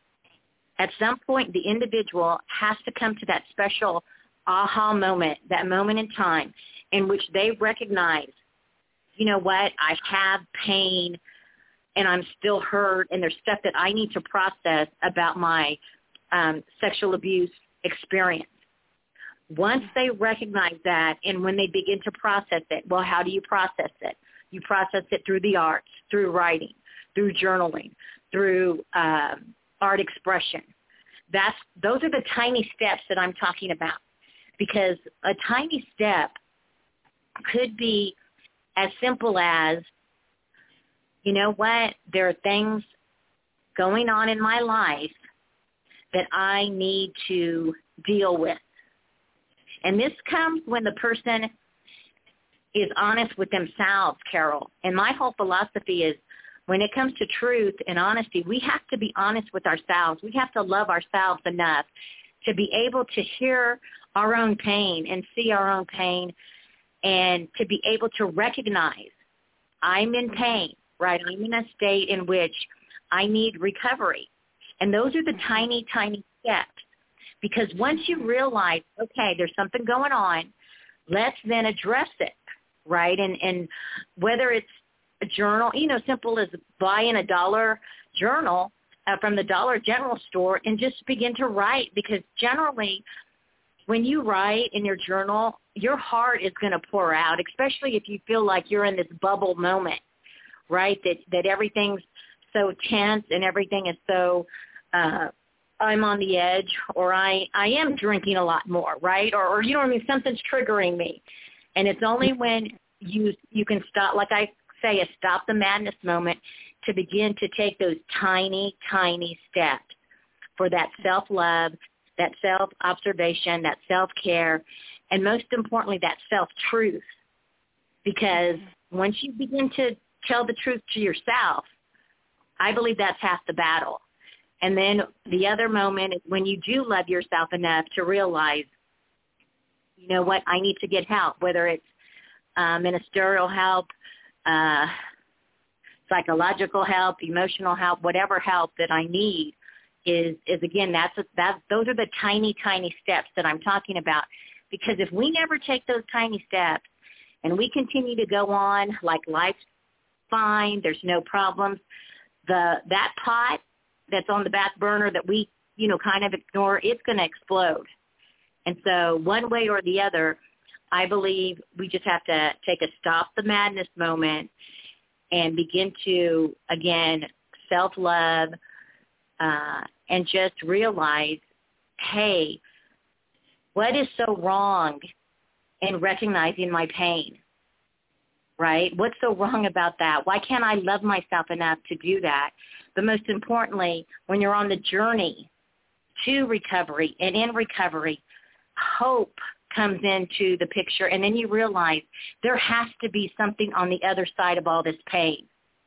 at some point the individual has to come to that special aha moment, that moment in time in which they recognize, you know what, I have pain and I'm still hurt, and there's stuff that I need to process about my um, sexual abuse experience. Once they recognize that, and when they begin to process it, well, how do you process it? You process it through the arts, through writing, through journaling, through um, art expression. That's those are the tiny steps that I'm talking about, because a tiny step could be as simple as, you know what, there are things going on in my life that I need to deal with. And this comes when the person is honest with themselves, Carol. And my whole philosophy is when it comes to truth and honesty, we have to be honest with ourselves. We have to love ourselves enough to be able to hear our own pain and see our own pain, and to be able to recognize I'm in pain, right? I'm in a state in which I need recovery. And those are the tiny, tiny steps. Because once you realize, okay, there's something going on, let's then address it, right? And and whether it's a journal, you know, simple as buying a dollar journal uh, from the Dollar General store and just begin to write. Because generally, when you write in your journal, your heart is going to pour out, especially if you feel like you're in this bubble moment, right, that, that everything's so tense and everything is so, uh, I'm on the edge, or I, I am drinking a lot more, right, or, or you know what I mean, something's triggering me. And it's only when you you can stop, like I say, a stop the madness moment, to begin to take those tiny, tiny steps for that self-love, that self-observation, that self-care, and most importantly, that self-truth. Because once you begin to tell the truth to yourself, I believe that's half the battle. And then the other moment is when you do love yourself enough to realize, you know what, I need to get help, whether it's uh, ministerial help, uh, psychological help, emotional help, whatever help that I need. Is, is again, that's a, that, those are the tiny, tiny steps that I'm talking about. Because if we never take those tiny steps and we continue to go on like life's fine, there's no problems, the that pot that's on the back burner that we, you know, kind of ignore, it's going to explode. And so one way or the other, I believe we just have to take a stop the madness moment and begin to, again, self-love, uh, and just realize, hey, what is so wrong in recognizing my pain, right? What's so wrong about that? Why can't I love myself enough to do that? But most importantly, when you're on the journey to recovery and in recovery, hope comes into the picture, and then you realize there has to be something on the other side of all this pain.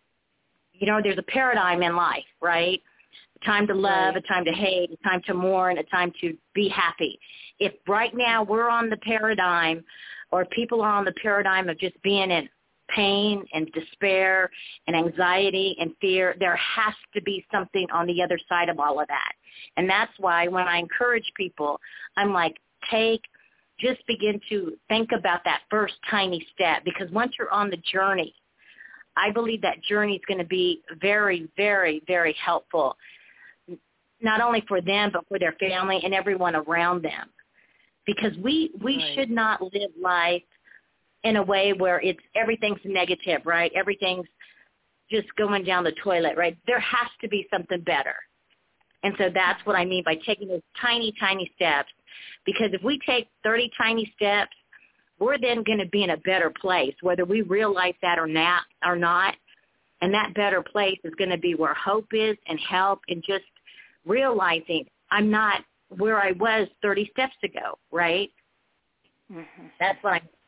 You know, there's a paradigm in life, right? A time to love, right. A time to hate, a time to mourn, a time to be happy. If right now we're on the paradigm, or people are on the paradigm of just being in pain and despair and anxiety and fear, there has to be something on the other side of all of that. And that's why when I encourage people, I'm like, take, just begin to think about that first tiny step, because once you're on the journey, I believe that journey is going to be very, very, very helpful, not only for them, but for their family and everyone around them. Because we, we right. should not live life in a way where it's everything's negative, right? Everything's just going down the toilet, right? There has to be something better. And so that's what I mean by taking those tiny, tiny steps. Because if we take thirty tiny steps, we're then going to be in a better place, whether we realize that or not. Or not. And that better place is going to be where hope is and help, and just realizing I'm not where I was thirty steps ago, right? Mm-hmm. That's what I'm.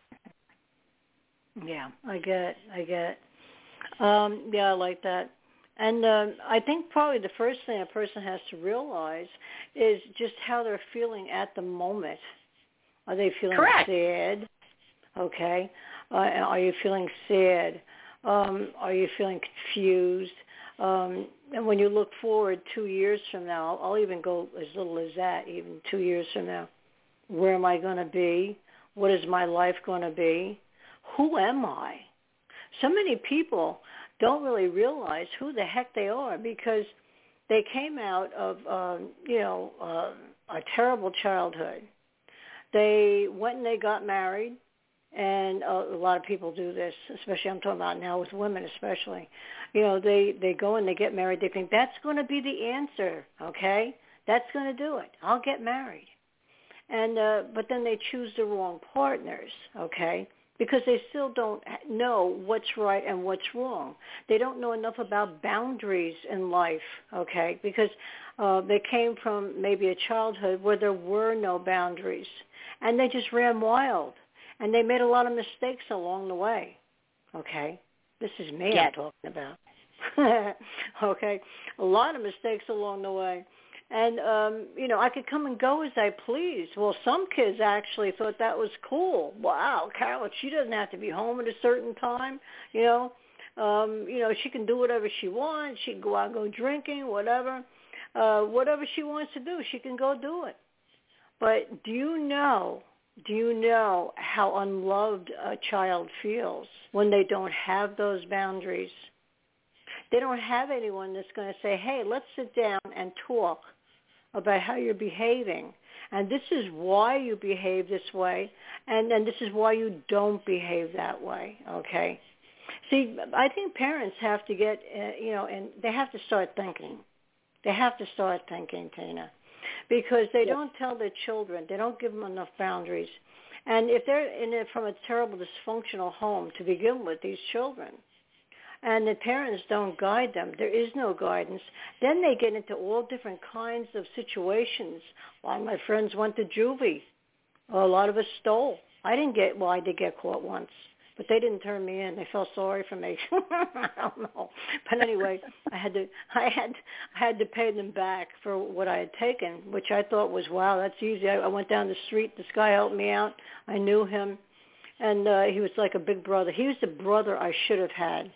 Yeah, I get it. I get it. Um, yeah, I like that. And uh, I think probably the first thing a person has to realize is just how they're feeling at the moment. Are they feeling Correct. sad? Okay. Uh, are you feeling sad? Um, are you feeling confused? Um, and when you look forward two years from now, I'll even go as little as that, even two years from now. Where am I going to be? What is my life going to be? Who am I? So many people don't really realize who the heck they are, because they came out of, um, you know, uh, a terrible childhood. They went and they got married, and uh, a lot of people do this, especially I'm talking about now with women especially. You know, they, they go and they get married. They think that's going to be the answer, okay? That's going to do it. I'll get married. And uh, but then they choose the wrong partners, okay? because they still don't know what's right and what's wrong. They don't know enough about boundaries in life, okay, because uh, they came from maybe a childhood where there were no boundaries, and they just ran wild, and they made a lot of mistakes along the way, okay? This is me yes. I'm talking about. Okay, a lot of mistakes along the way. And, um, you know, I could come and go as I please. Well, some kids actually thought that was cool. Wow, Carol, she doesn't have to be home at a certain time, you know. Um, you know, she can do whatever she wants. She can go out and go drinking, whatever. Uh, whatever she wants to do, she can go do it. But do you know, do you know how unloved a child feels when they don't have those boundaries? They don't have anyone that's going to say, hey, let's sit down and talk about how you're behaving. And this is why you behave this way, and, and this is why you don't behave that way, okay? See, I think parents have to get, uh, you know, and they have to start thinking. They have to start thinking, Tina, because they don't tell their children, they don't give them enough boundaries. And if they're in it from a terrible dysfunctional home to begin with, these children, and the parents don't guide them, there is no guidance, then they get into all different kinds of situations. A lot of my friends went to juvie. A lot of us stole. I didn't get, well, I did get caught once, but they didn't turn me in. They felt sorry for me. I don't know. But anyway, I had to, I had, I had to pay them back for what I had taken, which I thought was, wow, that's easy. I, I went down the street. This guy helped me out. I knew him, and uh, he was like a big brother. He was the brother I should have had.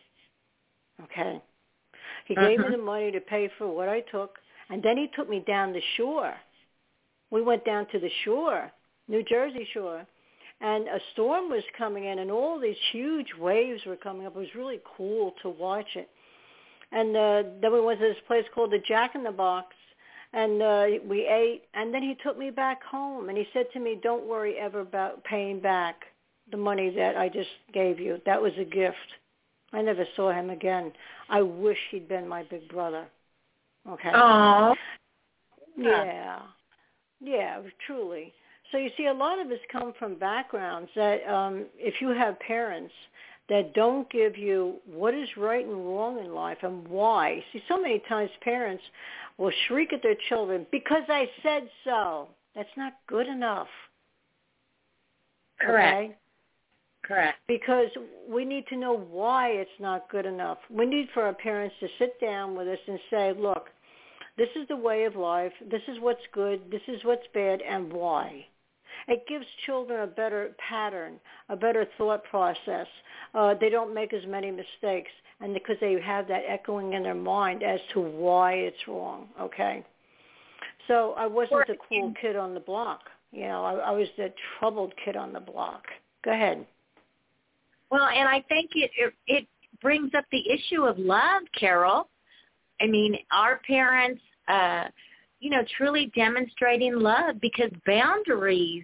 Okay. He gave uh-huh. me the money to pay for what I took, and then he took me down the shore. We went down to the shore, New Jersey shore, and a storm was coming in, and all these huge waves were coming up. It was really cool to watch it. And uh, then we went to this place called the Jack in the Box, and uh, we ate, and then he took me back home, and he said to me, don't worry ever about paying back the money that I just gave you. That was a gift. I never saw him again. I wish he'd been my big brother. Okay. Aww. Yeah. Yeah, truly. So you see, a lot of us come from backgrounds that um, if you have parents that don't give you what is right and wrong in life and why. See, so many times parents will shriek at their children, because I said so. That's not good enough. Correct. Okay? Correct. Because we need to know why it's not good enough. We need for our parents to sit down with us and say, look, this is the way of life. This is what's good. This is what's bad, and why. It gives children a better pattern, a better thought process. Uh, they don't make as many mistakes, and because they have that echoing in their mind as to why it's wrong, okay? So I wasn't the cool kid on the block. You know, I, I was the troubled kid on the block. Go ahead. Well, and I think it, it it brings up the issue of love, Carol. I mean, our parents, uh, you know, truly demonstrating love, because boundaries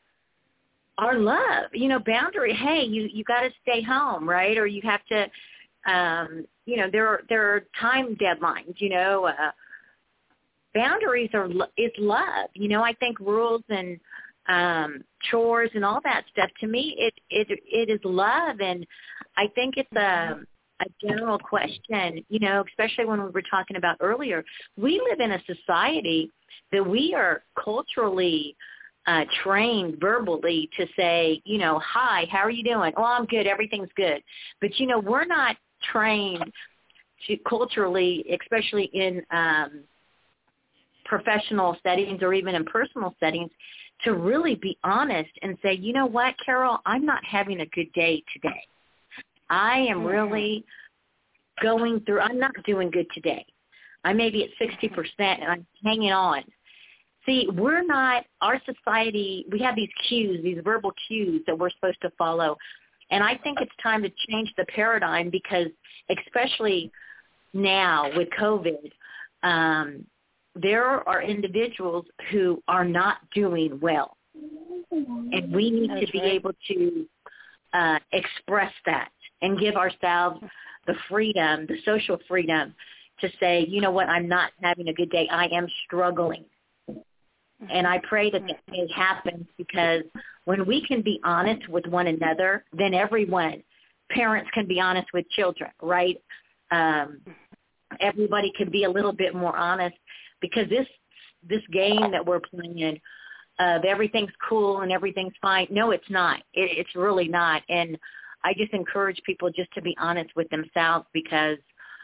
are love. You know, boundary, hey, you, you got to stay home, right? Or you have to, um, you know, there are, there are time deadlines, you know. Uh, boundaries are is love. You know, I think rules and um, chores and all that stuff, to me, it, it it is love. And I think it's a, a general question, you know, especially when we were talking about earlier. We live in a society that we are culturally uh, trained verbally to say, you know, hi, how are you doing? Oh, I'm good. Everything's good. But, you know, we're not trained to culturally, especially in um, professional settings or even in personal settings, to really be honest and say, you know what, Carol, I'm not having a good day today. I am really going through, I'm not doing good today. I may be at sixty percent and I'm hanging on. See, we're not, our society, we have these cues, these verbal cues that we're supposed to follow. And I think it's time to change the paradigm, because especially now with COVID, um, there are individuals who are not doing well. And we need That's to be right. able to uh, express that and give ourselves the freedom, the social freedom to say, you know what, I'm not having a good day. I am struggling. And I pray that that may happen, because when we can be honest with one another, then everyone, parents can be honest with children, right? Um, everybody can be a little bit more honest, because this this game that we're playing, uh, everything's cool and everything's fine. No, it's not. It, it's really not. And I just encourage people just to be honest with themselves, because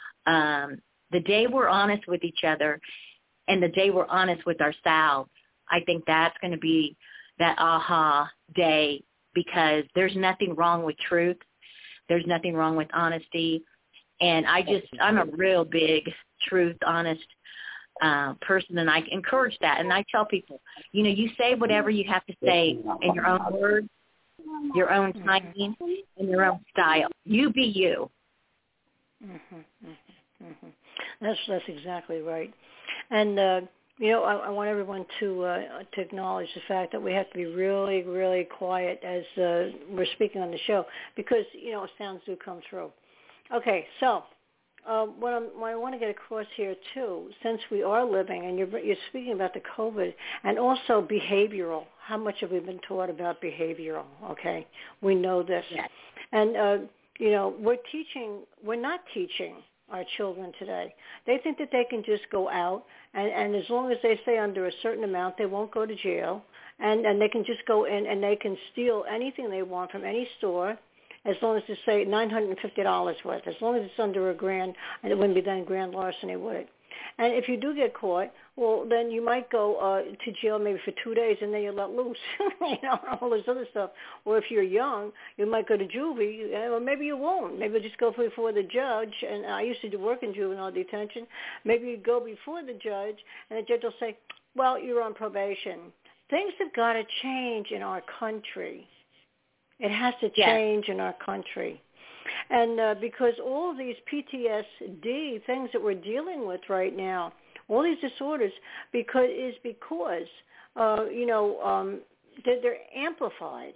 um, the day we're honest with each other and the day we're honest with ourselves, I think that's going to be that aha day, because there's nothing wrong with truth. There's nothing wrong with honesty. And I just, I'm a real big truth, honest uh, person, and I encourage that. And I tell people, you know, you say whatever you have to say in your own words, your own timing, and your own style. You be you. Mm-hmm, mm-hmm, mm-hmm. That's that's exactly right. And uh, you know, I, I want everyone to uh, to acknowledge the fact that we have to be really, really quiet as uh, we're speaking on the show, because you know sounds do come through. Okay, so uh, what, I'm, what I want to get across here too, since we are living, and you're you're speaking about the COVID, and also behavioral. How much have we been taught about behavioral? Okay, we know this, yes. and uh, you know we're teaching. We're not teaching our children today. They think that they can just go out, and, and as long as they stay under a certain amount, they won't go to jail, and, and they can just go in and they can steal anything they want from any store, as long as it's, say, nine hundred fifty dollars worth. As long as it's under a grand, and it wouldn't be then grand larceny, would it? And if you do get caught, well, then you might go uh, to jail maybe for two days, and then you're let loose, you know, all this other stuff. Or if you're young, you might go to juvie, or maybe you won't. Maybe you'll just go before the judge. And I used to do work in juvenile detention. Maybe you go before the judge, and the judge will say, well, you're on probation. Things have got to change in our country. It has to change yes. in our country. And uh, because all of these P T S D things that we're dealing with right now, all these disorders, because is because uh, you know um, they're, they're amplified.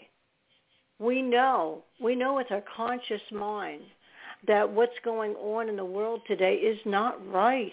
We know, we know with our conscious mind that what's going on in the world today is not right.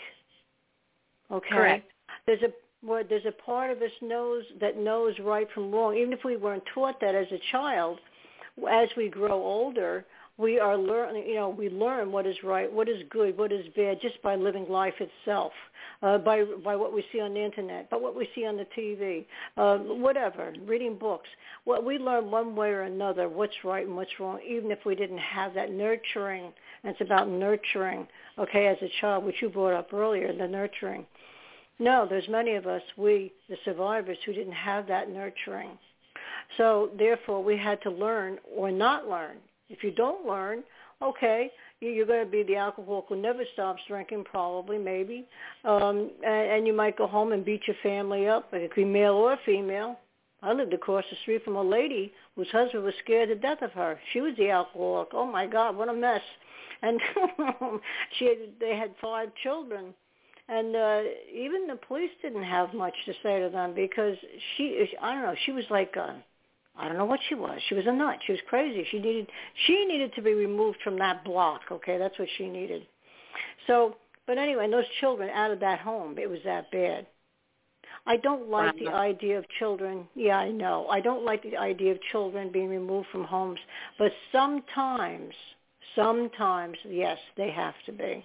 Okay, correct. There's a well, there's a part of us knows that knows right from wrong. Even if we weren't taught that as a child, as we grow older, we are learning, you know, we learn what is right, what is good, what is bad, just by living life itself, uh, by by what we see on the internet, by what we see on the T V, uh, whatever, reading books. Well, we learn one way or another what's right and what's wrong, even if we didn't have that nurturing. And it's about nurturing, okay, as a child, which you brought up earlier, the nurturing. No, there's many of us, we, the survivors, who didn't have that nurturing. So, therefore, we had to learn or not learn. If you don't learn, okay, you're going to be the alcoholic who never stops drinking, probably, maybe, um, and, and you might go home and beat your family up. It could be male or female. I lived across the street from a lady whose husband was scared to death of her. She was the alcoholic. Oh, my God, what a mess. And she had, they had five children. And uh, even the police didn't have much to say to them, because she, I don't know, she was like a, I don't know what she was. She was a nut. She was crazy. She needed she needed to be removed from that block, okay? That's what she needed. So, but anyway, and those children out of that home, it was that bad. I don't like the idea of children. Yeah, I know. I don't like the idea of children being removed from homes. But sometimes, sometimes, yes, they have to be.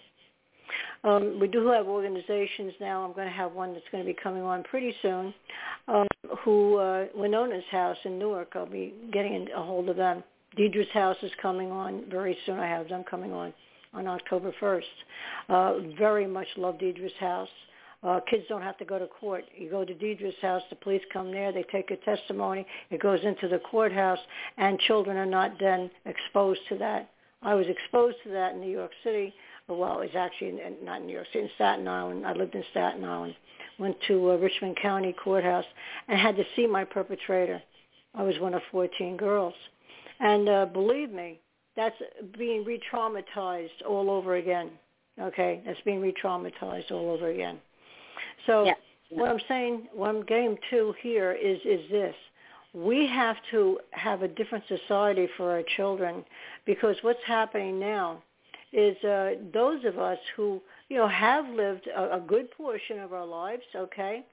Um, we do have organizations now. I'm going to have one that's going to be coming on pretty soon, um, who, uh, Winona's House in Newark, I'll be getting a hold of them. Deidre's House is coming on very soon. I have them coming on on October first. Uh, very much love Deidre's House. Uh, kids don't have to go to court. You go to Deidre's house, the police come there, they take a testimony, it goes into the courthouse, and children are not then exposed to that. I was exposed to that in New York City. Well, it was actually in, not in New York City, in Staten Island. I lived in Staten Island. Went to uh, Richmond County Courthouse and had to see my perpetrator. I was one of fourteen girls. And uh, believe me, that's being re-traumatized all over again. Okay? That's being re-traumatized all over again. So yeah. what I'm saying, what I'm getting to here is, is this. We have to have a different society for our children, because what's happening now is uh, those of us who, you know, have lived a, a good portion of our lives, okay,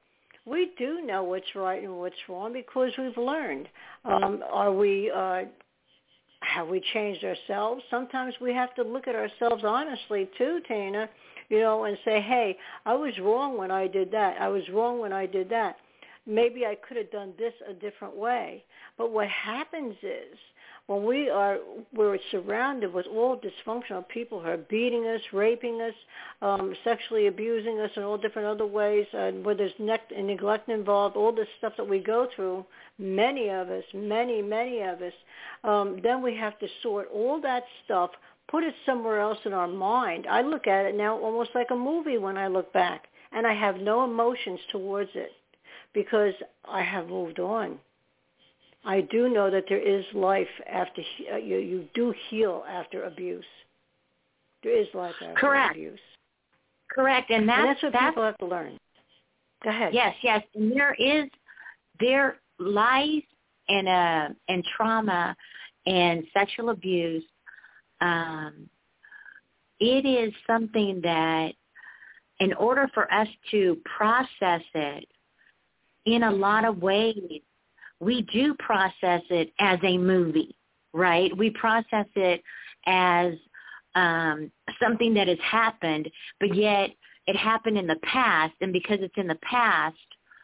we do know what's right and what's wrong because we've learned. Um, are we, uh, have we changed ourselves? Sometimes we have to look at ourselves honestly too, Tina, you know, and say, hey, I was wrong when I did that. I was wrong when I did that. Maybe I could have done this a different way. But what happens is when we are, we're surrounded with all dysfunctional people who are beating us, raping us, um, sexually abusing us in all different other ways, uh, where there's ne- neglect involved, all this stuff that we go through, many of us, many, many of us, um, then we have to sort all that stuff, put it somewhere else in our mind. I look at it now almost like a movie when I look back, and I have no emotions towards it because I have moved on. I do know that there is life after, uh, you, you do heal after abuse. There is life after Correct. abuse. Correct. And that's, and that's what that's, people have to learn. Go ahead. Yes, yes. And there is, there lies and, uh, and trauma and sexual abuse. Um, it is something that in order for us to process it in a lot of ways, we do process it as a movie, right? We process it as um, something that has happened, but yet it happened in the past, and because it's in the past,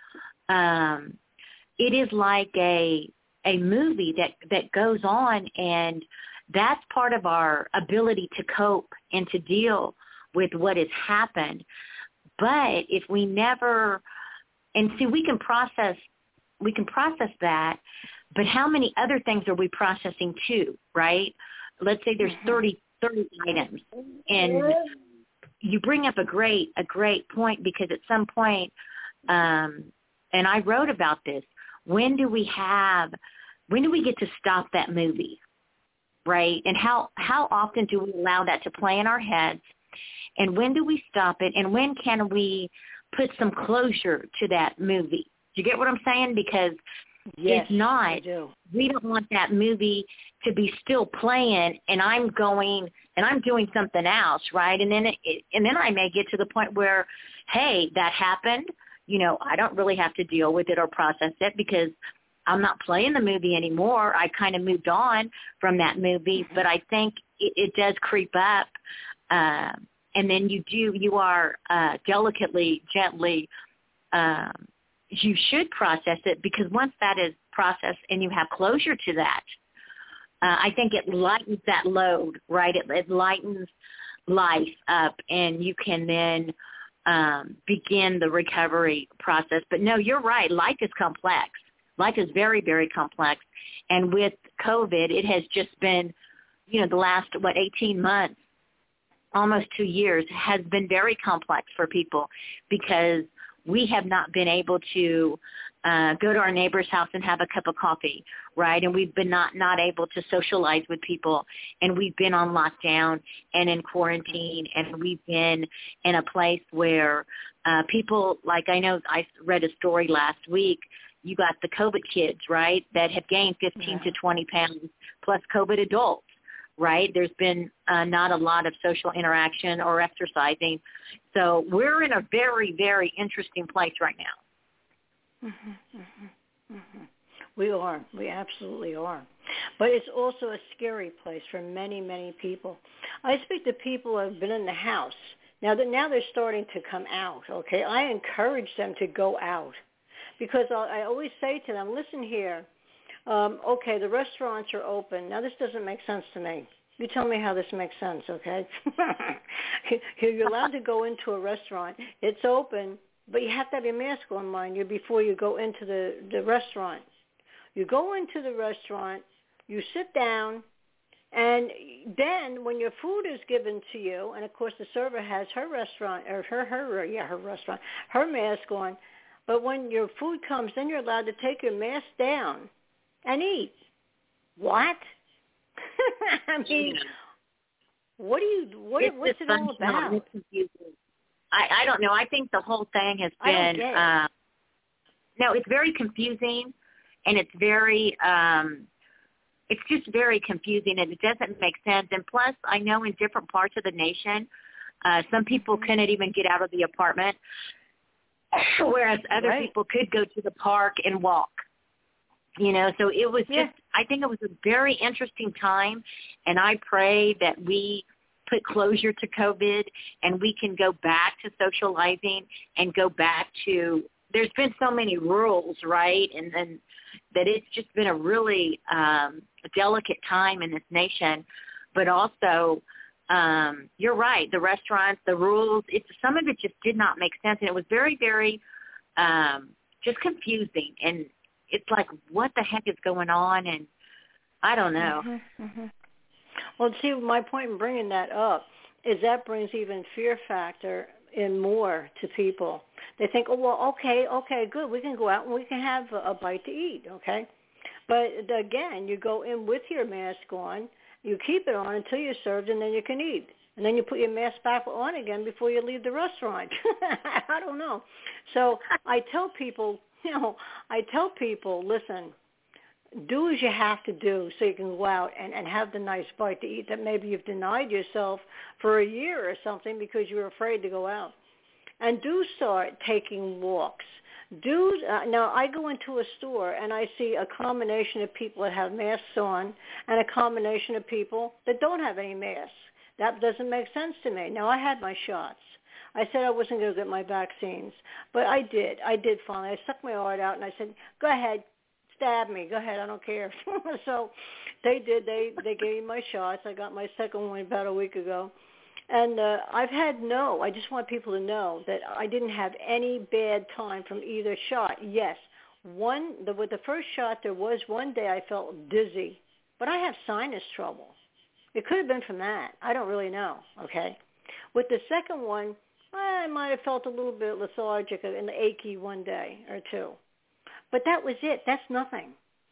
um, it is like a a movie that, that goes on, and that's part of our ability to cope and to deal with what has happened. But if we never, and see, we can process we can process that, but how many other things are we processing too, right? Let's say there's thirty, thirty items, and you bring up a great, a great point because at some point, um, and I wrote about this, when do we have, when do we get to stop that movie, right? And how, how often do we allow that to play in our heads? And when do we stop it? And when can we put some closure to that movie? Do you get what I'm saying? Because yes, if not, I do. we don't want that movie to be still playing, and I'm going and I'm doing something else, right? And then it, and then I may get to the point where, hey, that happened. You know, I don't really have to deal with it or process it because I'm not playing the movie anymore. I kind of moved on from that movie, mm-hmm. but I think it, it does creep up, uh, and then you do you are uh, delicately, gently. Um, you should process it because once that is processed and you have closure to that, uh, I think it lightens that load, right? It, it lightens life up, and you can then um, begin the recovery process. But no, you're right. Life is complex. Life is very, very complex. And with COVID, it has just been, you know, the last, what, eighteen months, almost two years, has been very complex for people because we have not been able to uh, go to our neighbor's house and have a cup of coffee, right? And we've been not, not able to socialize with people. And we've been on lockdown and in quarantine. And we've been in a place where uh, people, like I know I read a story last week, you got the COVID kids, right, that have gained fifteen yeah. to twenty pounds plus COVID adults. Right? There's been uh, not a lot of social interaction or exercising. So we're in a very, very interesting place right now. Mm-hmm, mm-hmm, mm-hmm. We are. We absolutely are. But it's also a scary place for many, many people. I speak to people who have been in the house. Now that now they're starting to come out, okay? I encourage them to go out because I, I always say to them, listen here, Um, okay, the restaurants are open. Now, this doesn't make sense to me. You tell me how this makes sense, okay? You're allowed to go into a restaurant. It's open, but you have to have your mask on, mind you, before you go into the, the restaurant. You go into the restaurant, you sit down, and then when your food is given to you, and, of course, the server has her restaurant, or her, her, yeah, her restaurant, her mask on, but when your food comes, then you're allowed to take your mask down and eat. What? I mean, what do you? What, what's it all about? It's confusing. I, I don't know. I think the whole thing has been. I don't get it. Uh, no, it's very confusing, and it's very. Um, it's just very confusing, and it doesn't make sense. And plus, I know in different parts of the nation, uh, some people couldn't even get out of the apartment. whereas other right. people could go to the park and walk. You know, so it was Yeah. just, I think it was a very interesting time, and I pray that we put closure to COVID and we can go back to socializing and go back to, there's been so many rules, right, and then that it's just been a really um, delicate time in this nation, but also um, you're right, the restaurants, the rules, it's, some of it just did not make sense, and it was very, very um, just confusing, and it's like, what the heck is going on, and I don't know. Mm-hmm, mm-hmm. Well, see, my point in bringing that up is that brings even fear factor in more to people. They think, oh, well, okay, okay, good, we can go out and we can have a, a bite to eat, okay? But again, you go in with your mask on, you keep it on until you're served, and then you can eat. And then you put your mask back on again before you leave the restaurant. I don't know. So I tell people, you know, I tell people, listen, do as you have to do so you can go out and, and have the nice bite to eat that maybe you've denied yourself for a year or something because you were afraid to go out. And do start taking walks. Do uh, now I go into a store and I see a combination of people that have masks on and a combination of people that don't have any masks. That doesn't make sense to me. Now, I had my shots. I said I wasn't going to get my vaccines, but I did. I did finally. I stuck my heart out and I said, go ahead, stab me. Go ahead, I don't care. So they did. They they gave me my shots. I got my second one about a week ago. And uh, I've had no, I just want people to know that I didn't have any bad time from either shot. Yes, one, the, with the first shot, there was one day I felt dizzy, but I have sinus trouble. It could have been from that. I don't really know, okay? With the second one, I might have felt a little bit lethargic and achy one day or two. But that was it. That's nothing.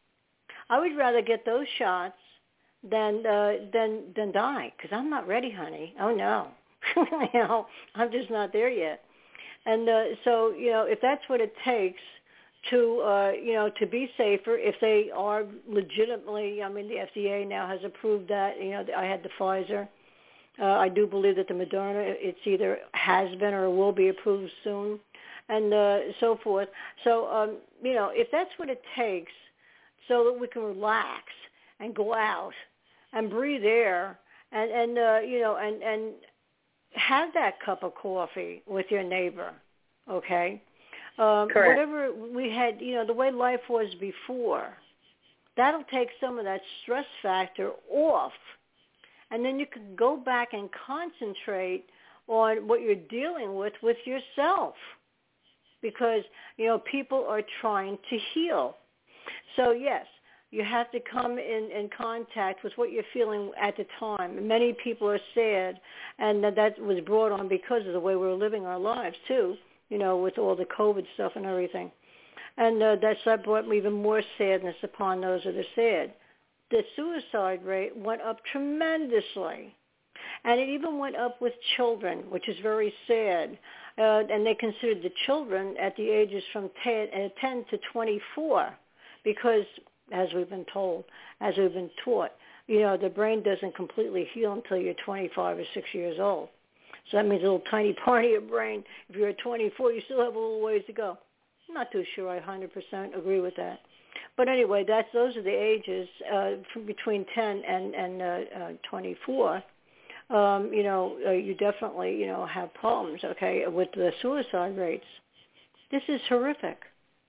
I would rather get those shots than uh, than than die, because I'm not ready, honey. Oh no, you know, I'm just not there yet. And uh, so, you know, if that's what it takes to, uh, you know, to be safer, if they are legitimately, I mean, the F D A now has approved that. You know, I had the Pfizer. Uh, I do believe that the Moderna, it's either has been or will be approved soon, and uh, so forth. So, um, you know, if that's what it takes, so that we can relax and go out and breathe air and, and uh, you know, and, and have that cup of coffee with your neighbor, okay? Um, Correct. Whatever we had, you know, the way life was before, that'll take some of that stress factor off. And then you can go back and concentrate on what you're dealing with with yourself, because, you know, people are trying to heal. So, yes, you have to come in, in contact with what you're feeling at the time. Many people are sad, and that, that was brought on because of the way we're living our lives, too, you know, with all the COVID stuff and everything. And uh, that's that brought even more sadness upon those that are sad. The suicide rate went up tremendously, and it even went up with children, which is very sad. Uh, and they considered the children at the ages from ten, uh, ten to twenty-four, because, as we've been told, as we've been taught, you know, the brain doesn't completely heal until you're twenty-five or six years old. So that means a little tiny part of your brain. If you're at twenty-four, you still have a little ways to go. I'm not too sure I one hundred percent agree with that. But anyway, that's those are the ages uh, from between ten and, and uh, uh, twenty-four. Um, you know, uh, you definitely, you know, have problems, okay, with the suicide rates. This is horrific.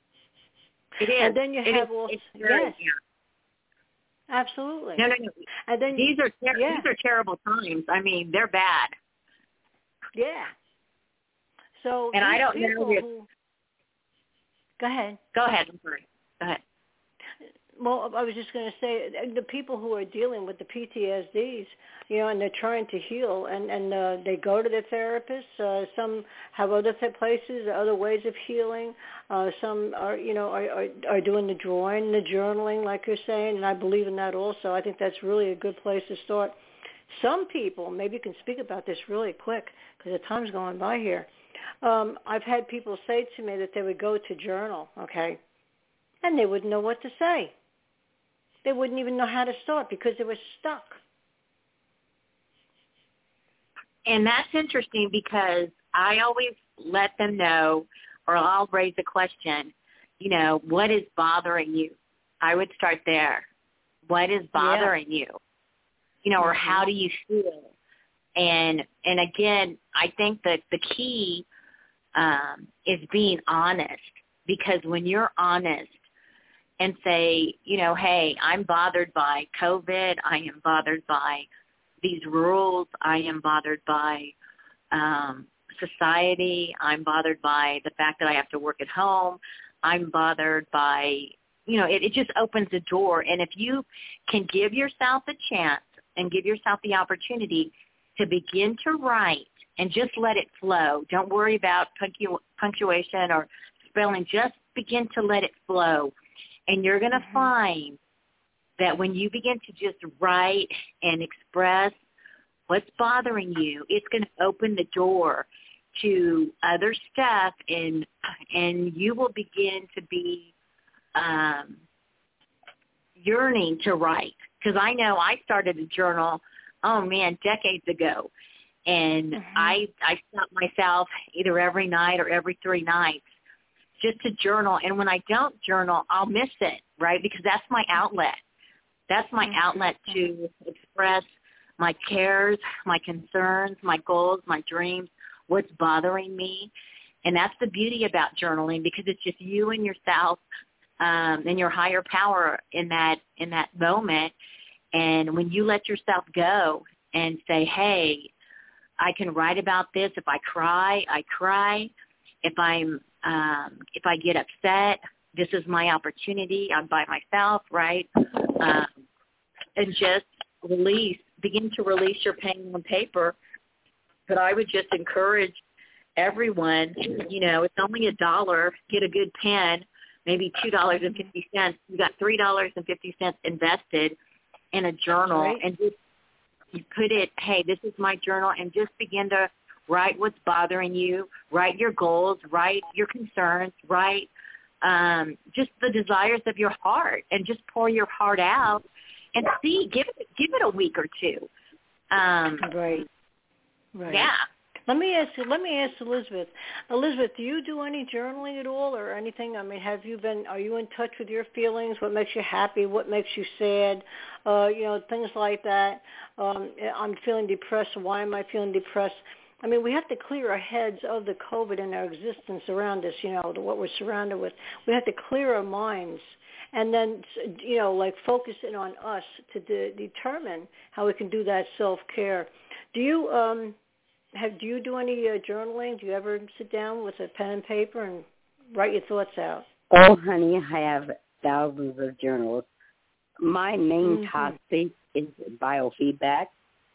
It is. And then you it have is, also, very, yes, yeah. absolutely. No, no, no. And then these are ter- yeah. these are terrible times. I mean, they're bad. Yeah. So and I don't people know if, who, go ahead. Go ahead. I'm sorry. Go ahead. Well, I was just going to say, the people who are dealing with the P T S Ds, you know, and they're trying to heal, and, and uh, they go to their therapists. Uh, some have other th- places, other ways of healing. Uh, some are, you know, are, are, are doing the drawing, the journaling, like you're saying, and I believe in that also. I think that's really a good place to start. Some people, maybe you can speak about this really quick, because the time's going by here. Um, I've had people say to me that they would go to journal, okay, and they wouldn't know what to say. They wouldn't even know how to start because they were stuck. And that's interesting because I always let them know or I'll raise a question, you know, what is bothering you? I would start there. What is bothering yeah. you? You know, or mm-hmm. how do you feel? And and again, I think that the key um, is being honest, because when you're honest and say, you know, hey, I'm bothered by COVID, I am bothered by these rules, I am bothered by um, society, I'm bothered by the fact that I have to work at home, I'm bothered by, you know, it, it just opens the door. And if you can give yourself a chance and give yourself the opportunity to begin to write and just let it flow. Don't worry about punctu- punctuation or spelling. Just begin to let it flow. And you're going to mm-hmm. find that when you begin to just write and express what's bothering you, it's going to open the door to other stuff, and and you will begin to be um, yearning to write. Because I know I started a journal, oh, man, decades ago. And mm-hmm. I I stopped myself either every night or every three nights just to journal. And when I don't journal, I'll miss it, right? Because that's my outlet. That's my mm-hmm. outlet to express my cares, my concerns, my goals, my dreams, what's bothering me. And that's the beauty about journaling, because it's just you and yourself um, and your higher power in that in that moment. And when you let yourself go and say, hey, I can write about this. If I cry, I cry. If I'm, um, if I get upset, this is my opportunity. I'm by myself, right? Um, and just release, begin to release your pain on paper. But I would just encourage everyone, you know, it's only a dollar. Get a good pen, maybe two dollars and fifty cents. You got three dollars and fifty cents invested in a journal, right. And just you put it, hey, this is my journal, and just begin to write what's bothering you, write your goals, write your concerns, write um, just the desires of your heart, and just pour your heart out and see, give it, give it a week or two. Um, right. Right. Yeah. Let me ask you, let me ask Elizabeth. Elizabeth, do you do any journaling at all or anything? I mean, have you been, are you in touch with your feelings? What makes you happy? What makes you sad? Uh, you know, things like that. Um, I'm feeling depressed. Why am I feeling depressed? I mean, we have to clear our heads of the COVID and our existence around us, you know, what we're surrounded with. We have to clear our minds and then, you know, like focus in on us to de- determine how we can do that self-care. Do you... Um, Have, do you do any uh, journaling? Do you ever sit down with a pen and paper and write your thoughts out? Oh, honey, I have thousands of journals. My main mm-hmm. topic is biofeedback.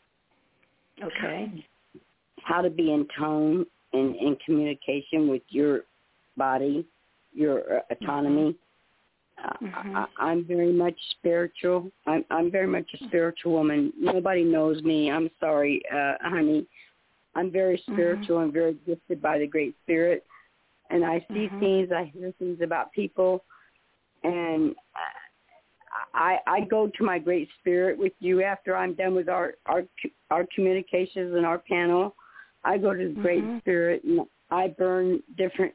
Okay. How to be in tone and in communication with your body, your uh, autonomy. Mm-hmm. Uh, mm-hmm. I, I'm very much spiritual. I'm, I'm very much a spiritual woman. Nobody knows me. I'm sorry, uh, honey. I'm very spiritual mm-hmm. and very gifted by the Great Spirit, and I see mm-hmm. things, I hear things about people, and I I go to my Great Spirit with you after I'm done with our our, our communications and our panel. I go to the Great mm-hmm. Spirit, and I burn different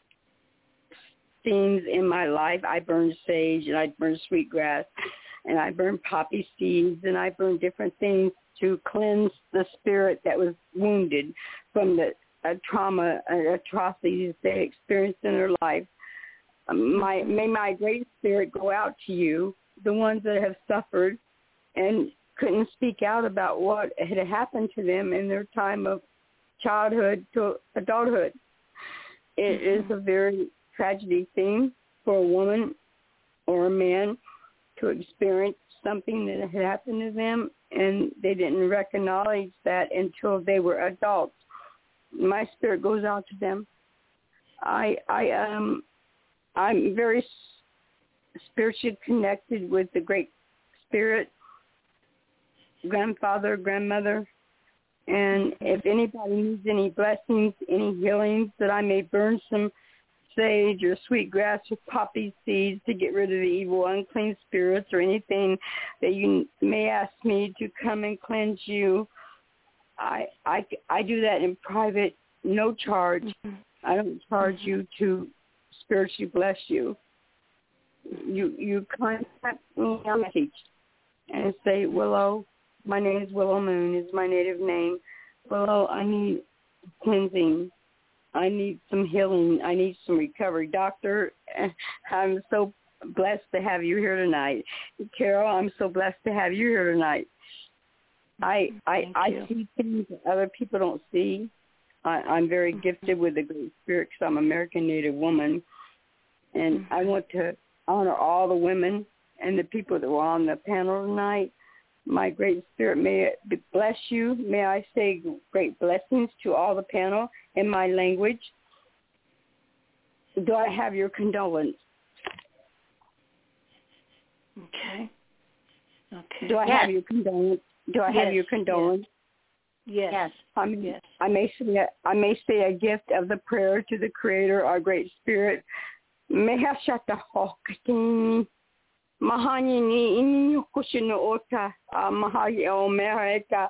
things in my life. I burn sage, and I burn sweetgrass, and I burn poppy seeds, and I burn different things to cleanse the spirit that was wounded from the uh, trauma and atrocities they experienced in their life. Um, my, may my Great Spirit go out to you, the ones that have suffered and couldn't speak out about what had happened to them in their time of childhood to adulthood. It mm-hmm. is a very tragedy thing for a woman or a man to experience something that had happened to them, and they didn't recognize that until they were adults. My spirit goes out to them. I, I, um, I'm very spiritually connected with the Great Spirit, grandfather, grandmother, and if anybody needs any blessings, any healings, that I may burn some sage or sweetgrass or poppy seeds to get rid of the evil, unclean spirits, or anything that you may ask me to come and cleanse you. I I, I do that in private, no charge. Mm-hmm. I don't charge you to spiritually bless you. You you contact me on message and say, Willow, my name is Willow Moon, is my native name. Willow, I need cleansing. I need some healing. I need some recovery. Doctor, I'm so blessed to have you here tonight. Carol, I'm so blessed to have you here tonight. I I, I see things that other people don't see. I, I'm very gifted with the Great Spirit because I'm an American Native woman. And mm-hmm. I want to honor all the women and the people that were on the panel tonight. My Great Spirit, may it bless you. May I say great blessings to all the panel in my language. Do I have your condolence? Okay. Okay. Do I yes. have your condolence? Do I yes. have your condolence? Yes. Yes. I mean, yes. I may say a, I may say a gift of the prayer to the Creator, our Great Spirit. Mehashata Mahani ni inyo kushino ota mahai o mereka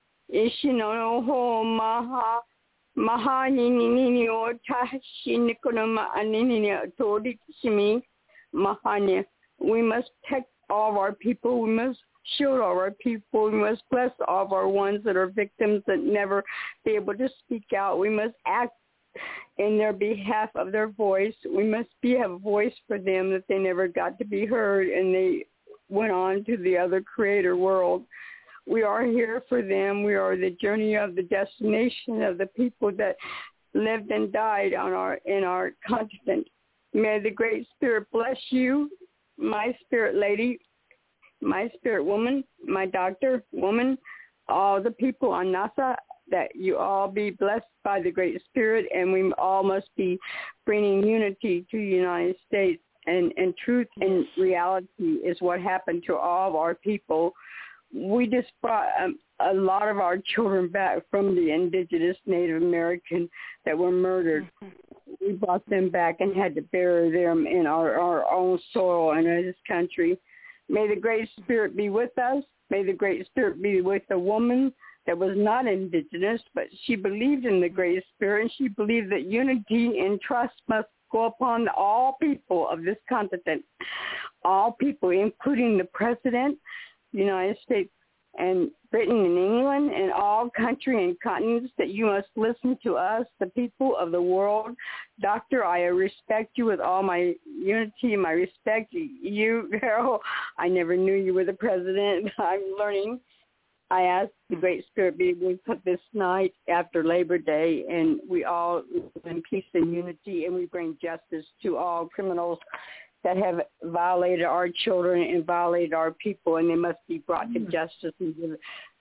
ishino ho maha mahani ni ni ota shinikono ma anini tori shimi mahani. We must protect all of our people. We must shield all of our people. We must bless all of our ones that are victims that never be able to speak out. We must act in their behalf of their voice. We must be have a voice for them that they never got to be heard, and they went on to the other creator world. We are here for them. We are the journey of the destination of the people that lived and died on our in our continent. May the Great Spirit bless you, my spirit lady, my spirit woman, my doctor woman, all the people on NASA, that you all be blessed by the Great Spirit, and we all must be bringing unity to the United States. And, and truth and reality is what happened to all of our people. We just brought um, a lot of our children back from the indigenous Native American that were murdered. We brought them back and had to bury them in our, our own soil and in this country. May the Great Spirit be with us. May the Great Spirit be with the woman that was not indigenous, but she believed in the Great Spirit, and she believed that unity and trust must go upon all people of this continent, all people, including the President, the United States, and Britain and England, and all country and continents, that you must listen to us, the people of the world. Doctor, I respect you with all my unity and my respect. You, Carol, I never knew you were the President. I'm learning. I ask the Great Spirit be with us this night after Labor Day, and we all live in peace and unity, and we bring justice to all criminals that have violated our children and violated our people, and they must be brought to justice and given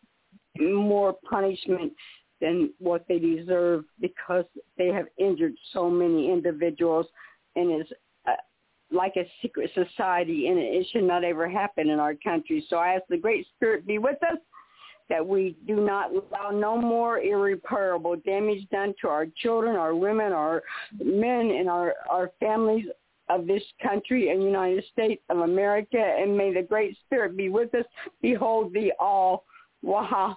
more punishment than what they deserve, because they have injured so many individuals, and it's uh, like a secret society, and it should not ever happen in our country. So I ask the Great Spirit be with us, that we do not allow no more irreparable damage done to our children, our women, our men, and our, our families of this country and United States of America. And may the Great Spirit be with us. Behold thee all. Waha.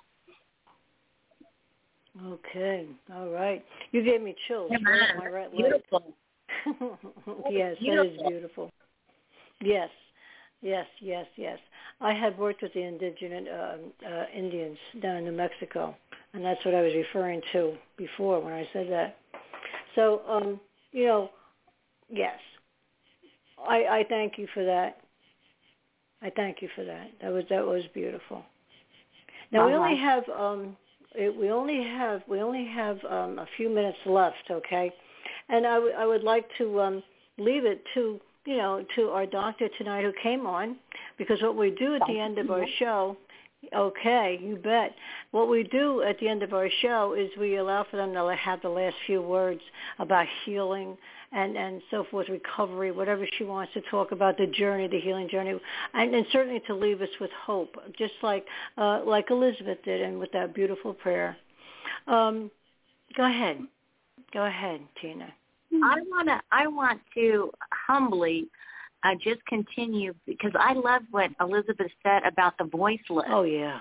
Okay. All right. You gave me chills. Yeah, right up my right leg. beautiful. Yes, beautiful. that is beautiful. Yes. Yes, yes, yes. I had worked with the indigenous uh, uh, Indians down in New Mexico, and that's what I was referring to before when I said that. So, um, you know, yes, I, I thank you for that. I thank you for that. That was that was beautiful. Now uh-huh. we only have um, it, we only have we only have um, a few minutes left, okay? And I, w- I would like to um, leave it to. you know, to our doctor tonight who came on, because what we do at the end of our show, okay, you bet. What we do at the end of our show is we allow for them to have the last few words about healing and, and so forth, recovery, whatever she wants to talk about, the journey, the healing journey, and, and certainly to leave us with hope, just like uh, like Elizabeth did, and with that beautiful prayer. Um, go ahead. Go ahead, Tina. I want to I want to humbly uh, just continue, because I love what Elizabeth said about the voiceless. Oh, yeah.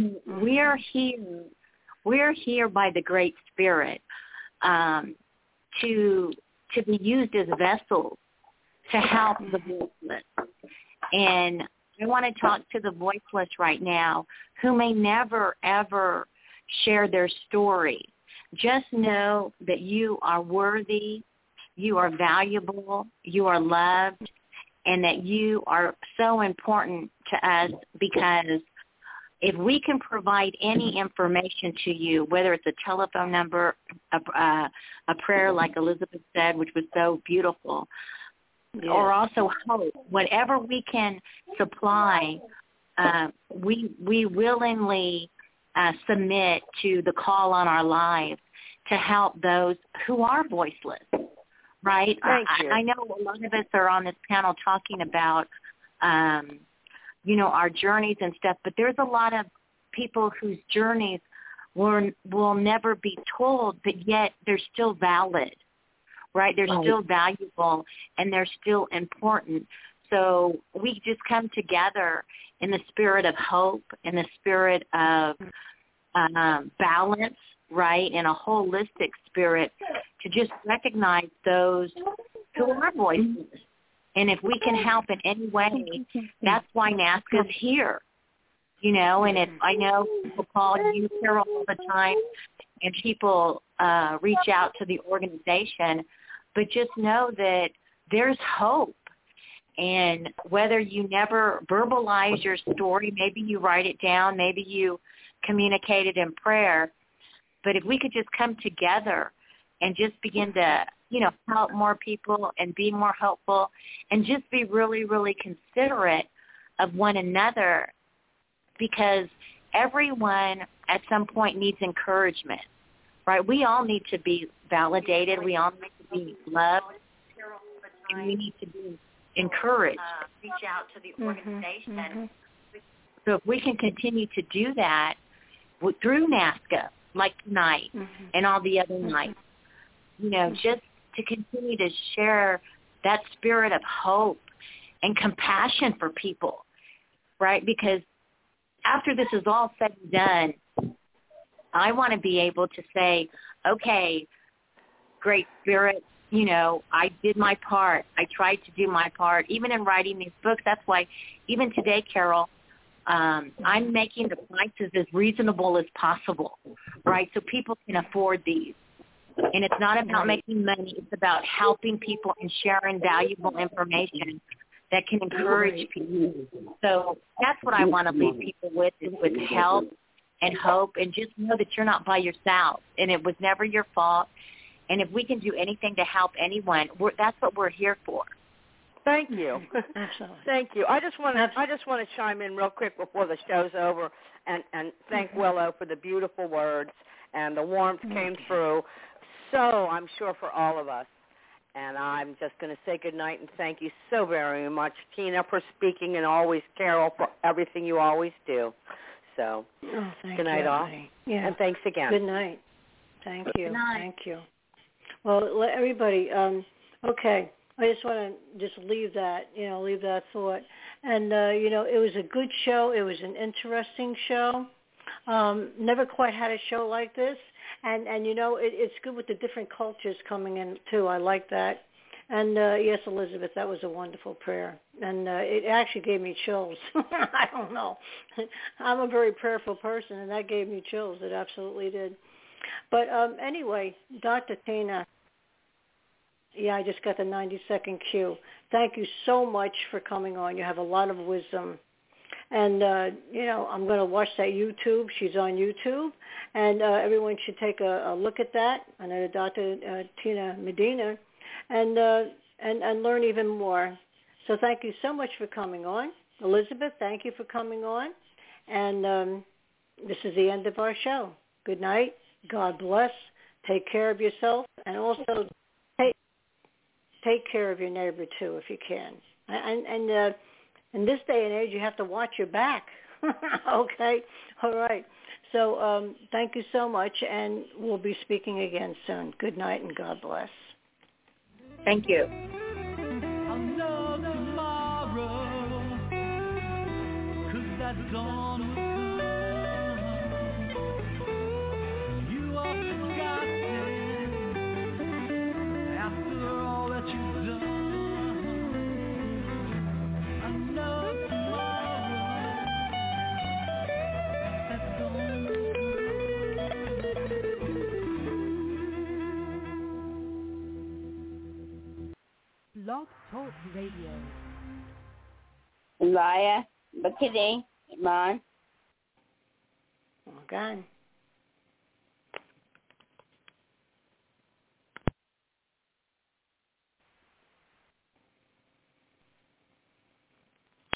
We're here. We're here by the Great Spirit. Um, to to be used as vessels to help the voiceless. And I want to talk to the voiceless right now who may never, ever share their story. Just know that you are worthy, you are valuable, you are loved, and that you are so important to us, because if we can provide any information to you, whether it's a telephone number, a, uh, a prayer like Elizabeth said, which was so beautiful, yes. or also hope, whatever we can supply, uh, we we willingly uh, submit to the call on our lives to help those who are voiceless, right? Thank I, you. I know a lot of us are on this panel talking about um, you know, our journeys and stuff, but there's a lot of people whose journeys will, will never be told, but yet they're still valid, right? They're right. still valuable, and they're still important. So we just come together in the spirit of hope, in the spirit of um, balance, right, in a holistic spirit, to just recognize those who are voiceless. And if we can help in any way, that's why NAASCA's here, you know. And if I know people call you, Carol, all the time, and people uh, reach out to the organization, but just know that there's hope. And whether you never verbalize your story, maybe you write it down, maybe you communicate it in prayer, but if we could just come together and just begin to, you know, help more people and be more helpful and just be really, really considerate of one another, because everyone at some point needs encouragement, right? We all need to be validated. We all need to be loved. And we need to be encouraged. Uh, reach out to the organization. Mm-hmm. So if we can continue to do that through NAASCA, like tonight mm-hmm. and all the other mm-hmm. nights, you know, mm-hmm. just to continue to share that spirit of hope and compassion for people, right? Because after this is all said and done, I want to be able to say, okay, Great Spirit, you know, I did my part. I tried to do my part. Even in writing these books, that's why even today, Carol, um, I'm making the prices as reasonable as possible, right, so people can afford these. And it's not about making money. It's about helping people and sharing valuable information that can encourage people. So that's what I want to leave people with, is with help and hope, and just know that you're not by yourself, and it was never your fault. And if we can do anything to help anyone, we're, that's what we're here for. Thank you. Absolutely. Thank you. I just want to I just want to chime in real quick before the show's over, and and thank mm-hmm. Willow for the beautiful words, and the warmth mm-hmm. came through. So I'm sure for all of us. And I'm just going to say good night and thank you so very much, Tina, for speaking, and always Carol for everything you always do. So oh, good night, you, all. Yeah. And thanks again. Good night. Thank you. Good night. Thank you. Well, let everybody, um, okay, I just want to just leave that, you know, leave that thought. And, uh, you know, it was a good show. It was an interesting show. Um, never quite had a show like this. And, and you know, it, it's good with the different cultures coming in, too. I like that. And, uh, yes, Elizabeth, that was a wonderful prayer. And uh, it actually gave me chills. I don't know. I'm a very prayerful person, and that gave me chills. It absolutely did. But um, anyway, Doctor Tina, yeah, I just got the ninety-second cue. Thank you so much for coming on. You have a lot of wisdom. And, uh, you know, I'm going to watch that YouTube. She's on YouTube. And uh, everyone should take a, a look at that. I know Doctor Uh, Tina Medina. And, uh, and and learn even more. So thank you so much for coming on. Elizabeth, thank you for coming on. And um, this is the end of our show. Good night. God bless. Take care of yourself. And also take, take care of your neighbor, too, if you can. And, and uh, in this day and age, you have to watch your back. Okay? All right. So um, thank you so much, and we'll be speaking again soon. Good night, and God bless. Thank you. I'll know tomorrow, 'cause that dawn will come. You are forgotten, Talk Radio. Laya, Bakide, Iman. Okay.